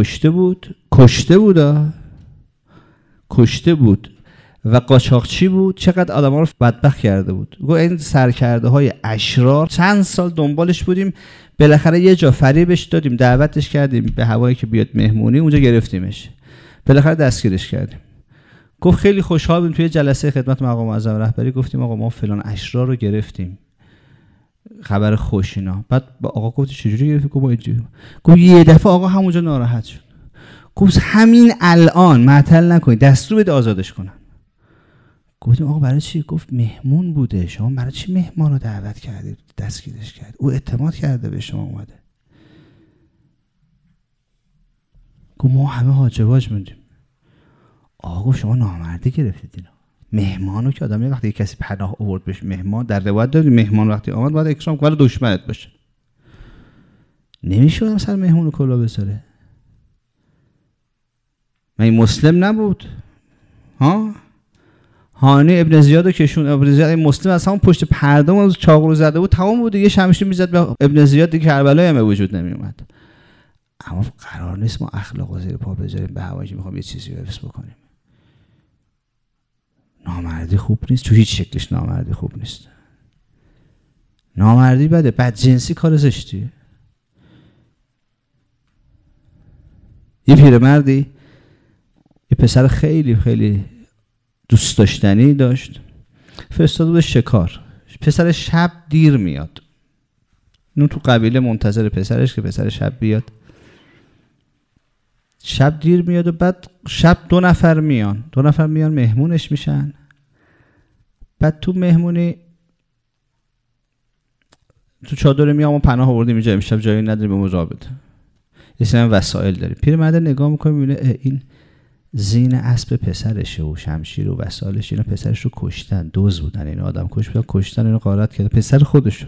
کشته بود و قاچاقچی بود، چقدر آدم ها رو بدبخت کرده بود. گفت این سرکرده های اشرار چند سال دنبالش بودیم، بالاخره یه جا فریبش دادیم، دعوتش کردیم به هوایی که بیاد مهمونی، اونجا گرفتیمش، بالاخره دستگیرش کردیم. گفت خیلی خوشحال بودیم توی جلسه خدمت مقام معظم رهبری گفتیم آقا ما فلان اشرار رو گرفتیم، خبر خوش اینا. بعد آقا گفت چجوری گرفتی؟ گفت با اینجوری. گفت یه دفعه آقا همونجا ناراحت شد، گفت همین الان معطل نکنید دستور بده آزادش کنن. گفتیم آقا برای چی؟ گفت مهمون بوده، شما برای چی مهمان رو دعوت کردید دستگیرش کرد؟ او اعتماد کرده به شما اومده. گفت ما همه حاج واج موندیم. آقا گفت شما نامردی گرفتید اینا. مهمانو که آدمی وقتی کسی پناه آورد بهش مهمان، در روایت داریم مهمان وقتی آمد باید اکرام کنه ولی دشمنت باشه. نمیشه آدم سر مهمون رو کلا بذاره. من این مسلم نبود ها؟ هانی ابن زیاد رو کشون. ابن زیاد این مسلم از همون پشت پرده از چاقو رو زده بود، تمام بود دیگه، شمشیر میزد به ابن زیاد دیگه، کربلایی هم وجود نمی اومد. اما قرار نیست ما اخلاق و زیر پا بذاریم به هوایی که میخوام یه چیزی رو حفظ بکنیم. نامردی خوب نیست، تو هیچ شکلش نامردی خوب نیست. نامردی بده، بدجنسی کار زشتیه. یه پیرمردی یه پسر خیلی خیلی دوست داشتنی داشت، فرستاده بود شکار. پسر شب دیر میاد، اون تو قبیله منتظر پسرش که پسر شب بیاد. شب دیر میاد و بعد شب دو نفر میان مهمونش میشن. بعد تو مهمونی تو چادر میام و پناه آوردیم اینجا، امشب جایی نداریم به مزابط، یه سری وسایل داریم. پیرمرد نگاه میکنه میبینه این زین اسب پسرشه و شمشیر و وسایلش، اینا پسرش رو کشتن، دوز بودن، اینا آدم کش بودن، کشتن، اینو غارت کرده، پسر خودشو.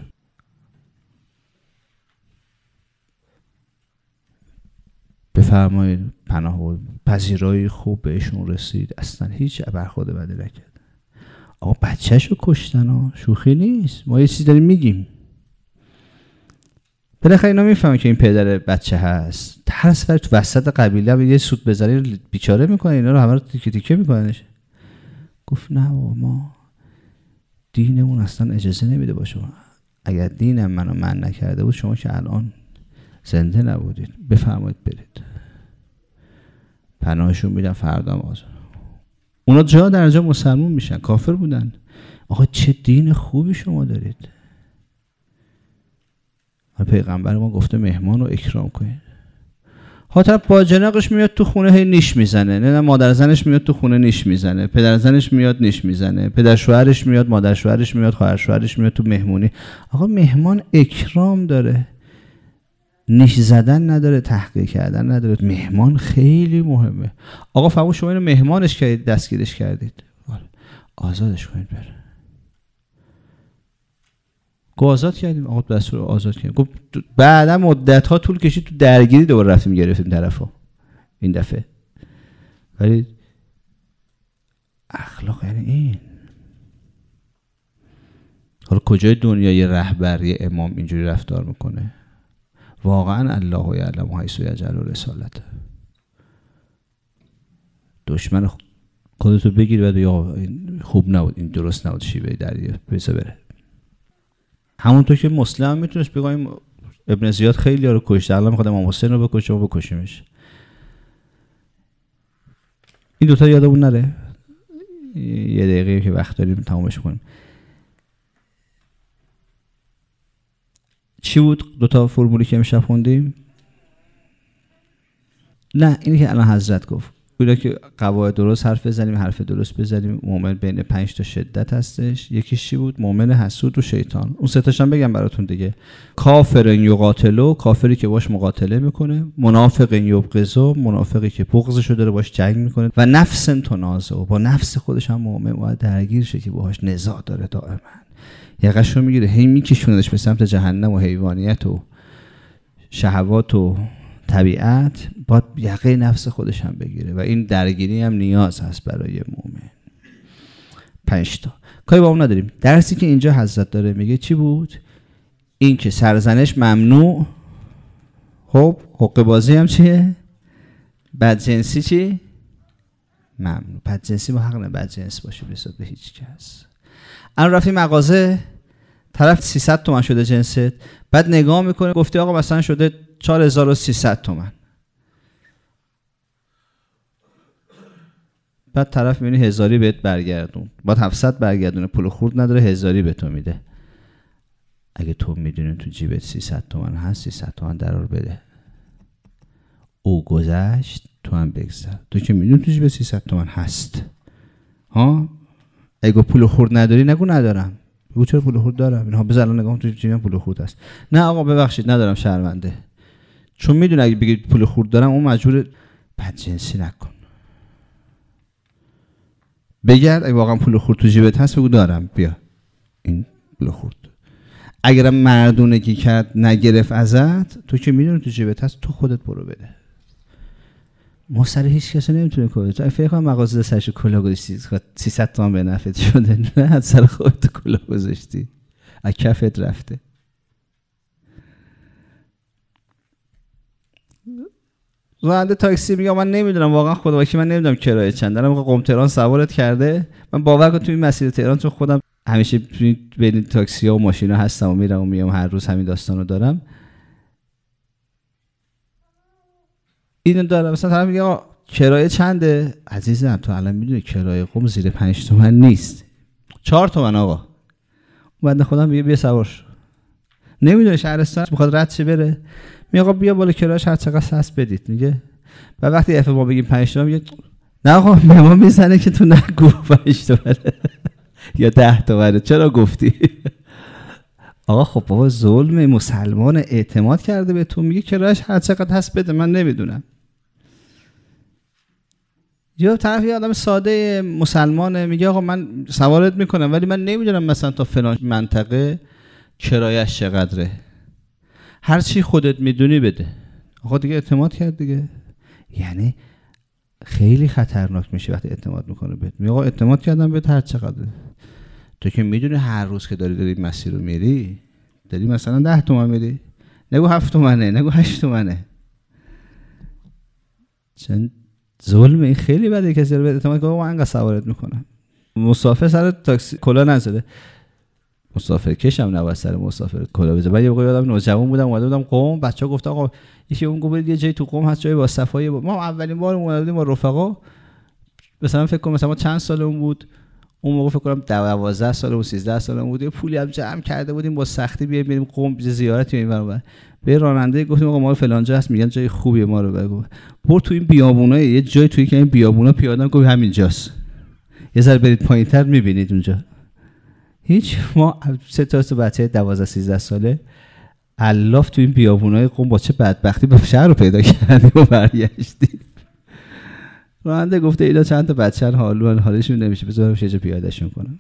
بفرمایید پناه بود، پذیرایی خوب بهشون رسید، اصلا هیچ برخورد بدی نکرد. آقا بچه‌شو کشتن ها، شوخی نیست، ما یه چیزی داریم میگیم. بالاخره اینا میفهمن که این پدر بچه هست، ترس فرد تو وسط قبیله هم یه سود بذاری بیچاره میکنه، اینا رو همه رو تیکه تیکه میکننش. گفت نه ما دینمون اصلا اجازه نمیده با شما، اگر دینم منو من نکرده بود شما که الان زنده نبودید، بفرمایید برید. پناهشون میدن، فردا آزاد. اونا جا در جا مسلمون میشن، کافر بودن. آقا چه دین خوبی شما دارید. پیغمبر ما گفته مهمان رو اکرام کنید. طرف با جناقش میاد تو خونه هی نیش میزنه، نه مادر زنش میاد تو خونه نیش میزنه، پدر زنش میاد نیش میزنه، پدر شوهرش میاد، مادر شوهرش میاد، خواهر شوهرش میاد تو مهمونی. آقا مهمان اکرام داره، نیش زدن نداره، تحقیر کردن نداره. مهمان خیلی مهمه. آقا فهمو شما اینو مهمانش کردید، دستگیرش کردید، آزادش کنید بره. گفت آزاد کردیم. آقا دستور آزاد کردیم. گفت بعدا مدت ها طول کشید تو درگیری دوباره رفتیم گرفتیم طرفو این دفعه. ولی اخلاق یعنی این. حالا کجای دنیا یه رهبر یه امام اینجوری رفتار میکنه؟ واقعا الله یعلم حیث یجعل رسالته. دشمن خودتو بگیر بعد یا این خوب نبود، این درست نبود، شیوه دریه پیسه بره. همونطور که مسلم میتونست بگویم ابن زیاد خیلی ها رو کشته، الان میخواد امام حسین رو بکشه و بکشیمش. این دوتا یادمون نره، یه دقیقه که وقت داریم تمامش کنیم. چی بود دوتا فرمولی که امشب خوندیم؟ نه اینی که الان حضرت گفت گویا که قواعد درست حرف بزنیم، حرف درست بزنیم. مؤمن بین 5 تا شدت هستش. یکیش چی بود؟ مؤمن، حسود و شیطان. اون سه تاشم بگم براتون دیگه. کافر یقاتلو، کافری که باش مقاتله میکنه. منافق یبغضو، منافقی که بغضشو داره باش جنگ میکنه. و نفس تنازع، با نفس خودش هم مؤمن باید درگیر شه که باهاش نزاع داره دائما. یقشو میگیره، هی میکشوندش به سمت جهنم و حیوانیت و شهوات و طبیعت. باید یقه نفس خودش هم بگیره و این درگیری هم نیاز هست برای مؤمن. 5 تا کاری با اون نداریم. درسی که اینجا حضرت داره میگه چی بود؟ این که سرزنش ممنوع. خب حقه بازی هم چیه؟ بدجنسی چی؟ ممنوع. بدجنسی ما حق نه بدجنس باشه بسید به هیچ کس. الان رفتی مغازه، طرف 300 تومن شده جنست، بعد نگاه میکنه گفتی آقا مثلا شده 4300 تومن. بعد طرف میبینی 1000 بهت برگردون، بعد 700 برگردونه، پول خورد نداره، 1000 به تو میده. اگه تو میدونی تو جیبت 300 تومن هست، 300 تومن درار بده. او گذشت تو هم بگذر. تو که میدونی تو جیبت 300 تومن هست، ها؟ اگه پول خورد نداری نگو ندارم. بگو چرا پول خورد دارم. اینها بذار الان نگاه تو جیبم پول خورد هست. نه آقا ببخشید ندارم، شرمنده. چون میدونه اگه بگید پول خورد دارم اون مجبور بدجنسی نکن. بگرد اگه واقعا پول خورد تو جیبت هست بگو دارم، بیا این پول خورد. اگرم مردونگی کرد نگرفت ازت، تو که میدونی تو جیبت هست، تو خودت برو بده. ما سر هیچ کسی نمیتونه کنه. تو فکر کنم مغازه سرش کلاه گذاشتی 300 تومن به نفعت شده، نه سر خودت کلاه گذاشتی از کفت رفته. راننده تاکسی میگه من نمیدونم واقعا خدا وکیل من نمیدونم کرایه چند. دارم قم تهران سوارت کرده. من باور کن تو این مسیر تهران، چون خودم همیشه بین تاکسی ها و ماشینا هستم و میرم و میام، هر روز همین داستانو دارم. اینو دارم مثلا طرف میگه آقا کرایه چنده؟ عزیزم تو الان میدونی کرایه قم زیر 5 تومن نیست، 4 تومن آقا. بنده خودم میگه بیا سوار شو. نمیدونه شهرستان میخواد رد شه بره، میگه آقا بیا بالا کرایه‌اش هر چقدر هست بدید. میگه و وقتی اف ما بگیم 5 تومن میگه نه آقا ما میزنه که تو نگو 5 تومن یا 10 تومن. چرا گفتی؟ آقا خب بابا ظلم. مسلمان اعتماد کرده به تو، میگه کرایه‌اش هر چقدر هست بده، من نمیدونم. یا طرف یه آدم ساده مسلمانه میگه آقا من سوارت میکنم ولی من نمیدونم مثلا تا فلان منطقه کرایه‌اش چقدره، هر چی خودت میدونی بده. آقا دیگه اعتماد کرد دیگه. یعنی خیلی خطرناک میشه وقتی اعتماد میکنه بهت. میگه آقا اعتماد کردم بهت هر چقدر. تو که میدونی هر روز که داری مسیر رو میری، داری مثلا 10 تومن میری، نگو 7 تومنه، نگو 8 تومنه. چون ظلم این خیلی بده. کسی رو به اعتماد کنه من انقدر سوارت میکنم. مسافر سر تاکسی کلا نذاره، مسافر کشم نباید سر مسافر کلا بذاره. بعد یه موقع یادم نوجوان بودم اومده بودم قم، بچه‌ها گفت آقا یکی اون گفت یه جایی تو قم هست جای با صفایی. ما اولین بار اومده بودیم با رفقا، مثلا فکر کنم مثلا ما چند سالمون بود اون موقع، فکر کنم 12 سالمون و 13 سالمون بود. یه پولی هم جمع کرده بودیم با سختی بریم قم زیارتی اینور. به راننده گفتیم آقا ما فلان جا هست، میگن جای خوبیه ما رو بگو. برو تو این بیابونا، یه جای توی که این بیابونا پیاده گفت همینجاست، یه ذره برید پایین‌تر می‌بینید اونجا. هیچ. ما 3 تا بچه 12 13 ساله الاف تو این بیابونای قم با چه بدبختی به شهر رو پیدا کردیم و برگشتیم. راننده گفته اینا چند تا بچه‌ن حالشون نمیشه، بذارم یه جا پیادهشون کنم.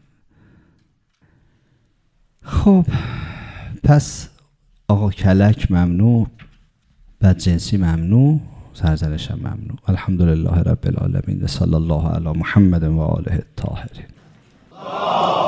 خب پس آقا کلک ممنوع، بدجنسی ممنوع، سرزنش هم ممنوع. الحمدلله رب العالمین. صلی الله علی محمد و آله الطاهرین.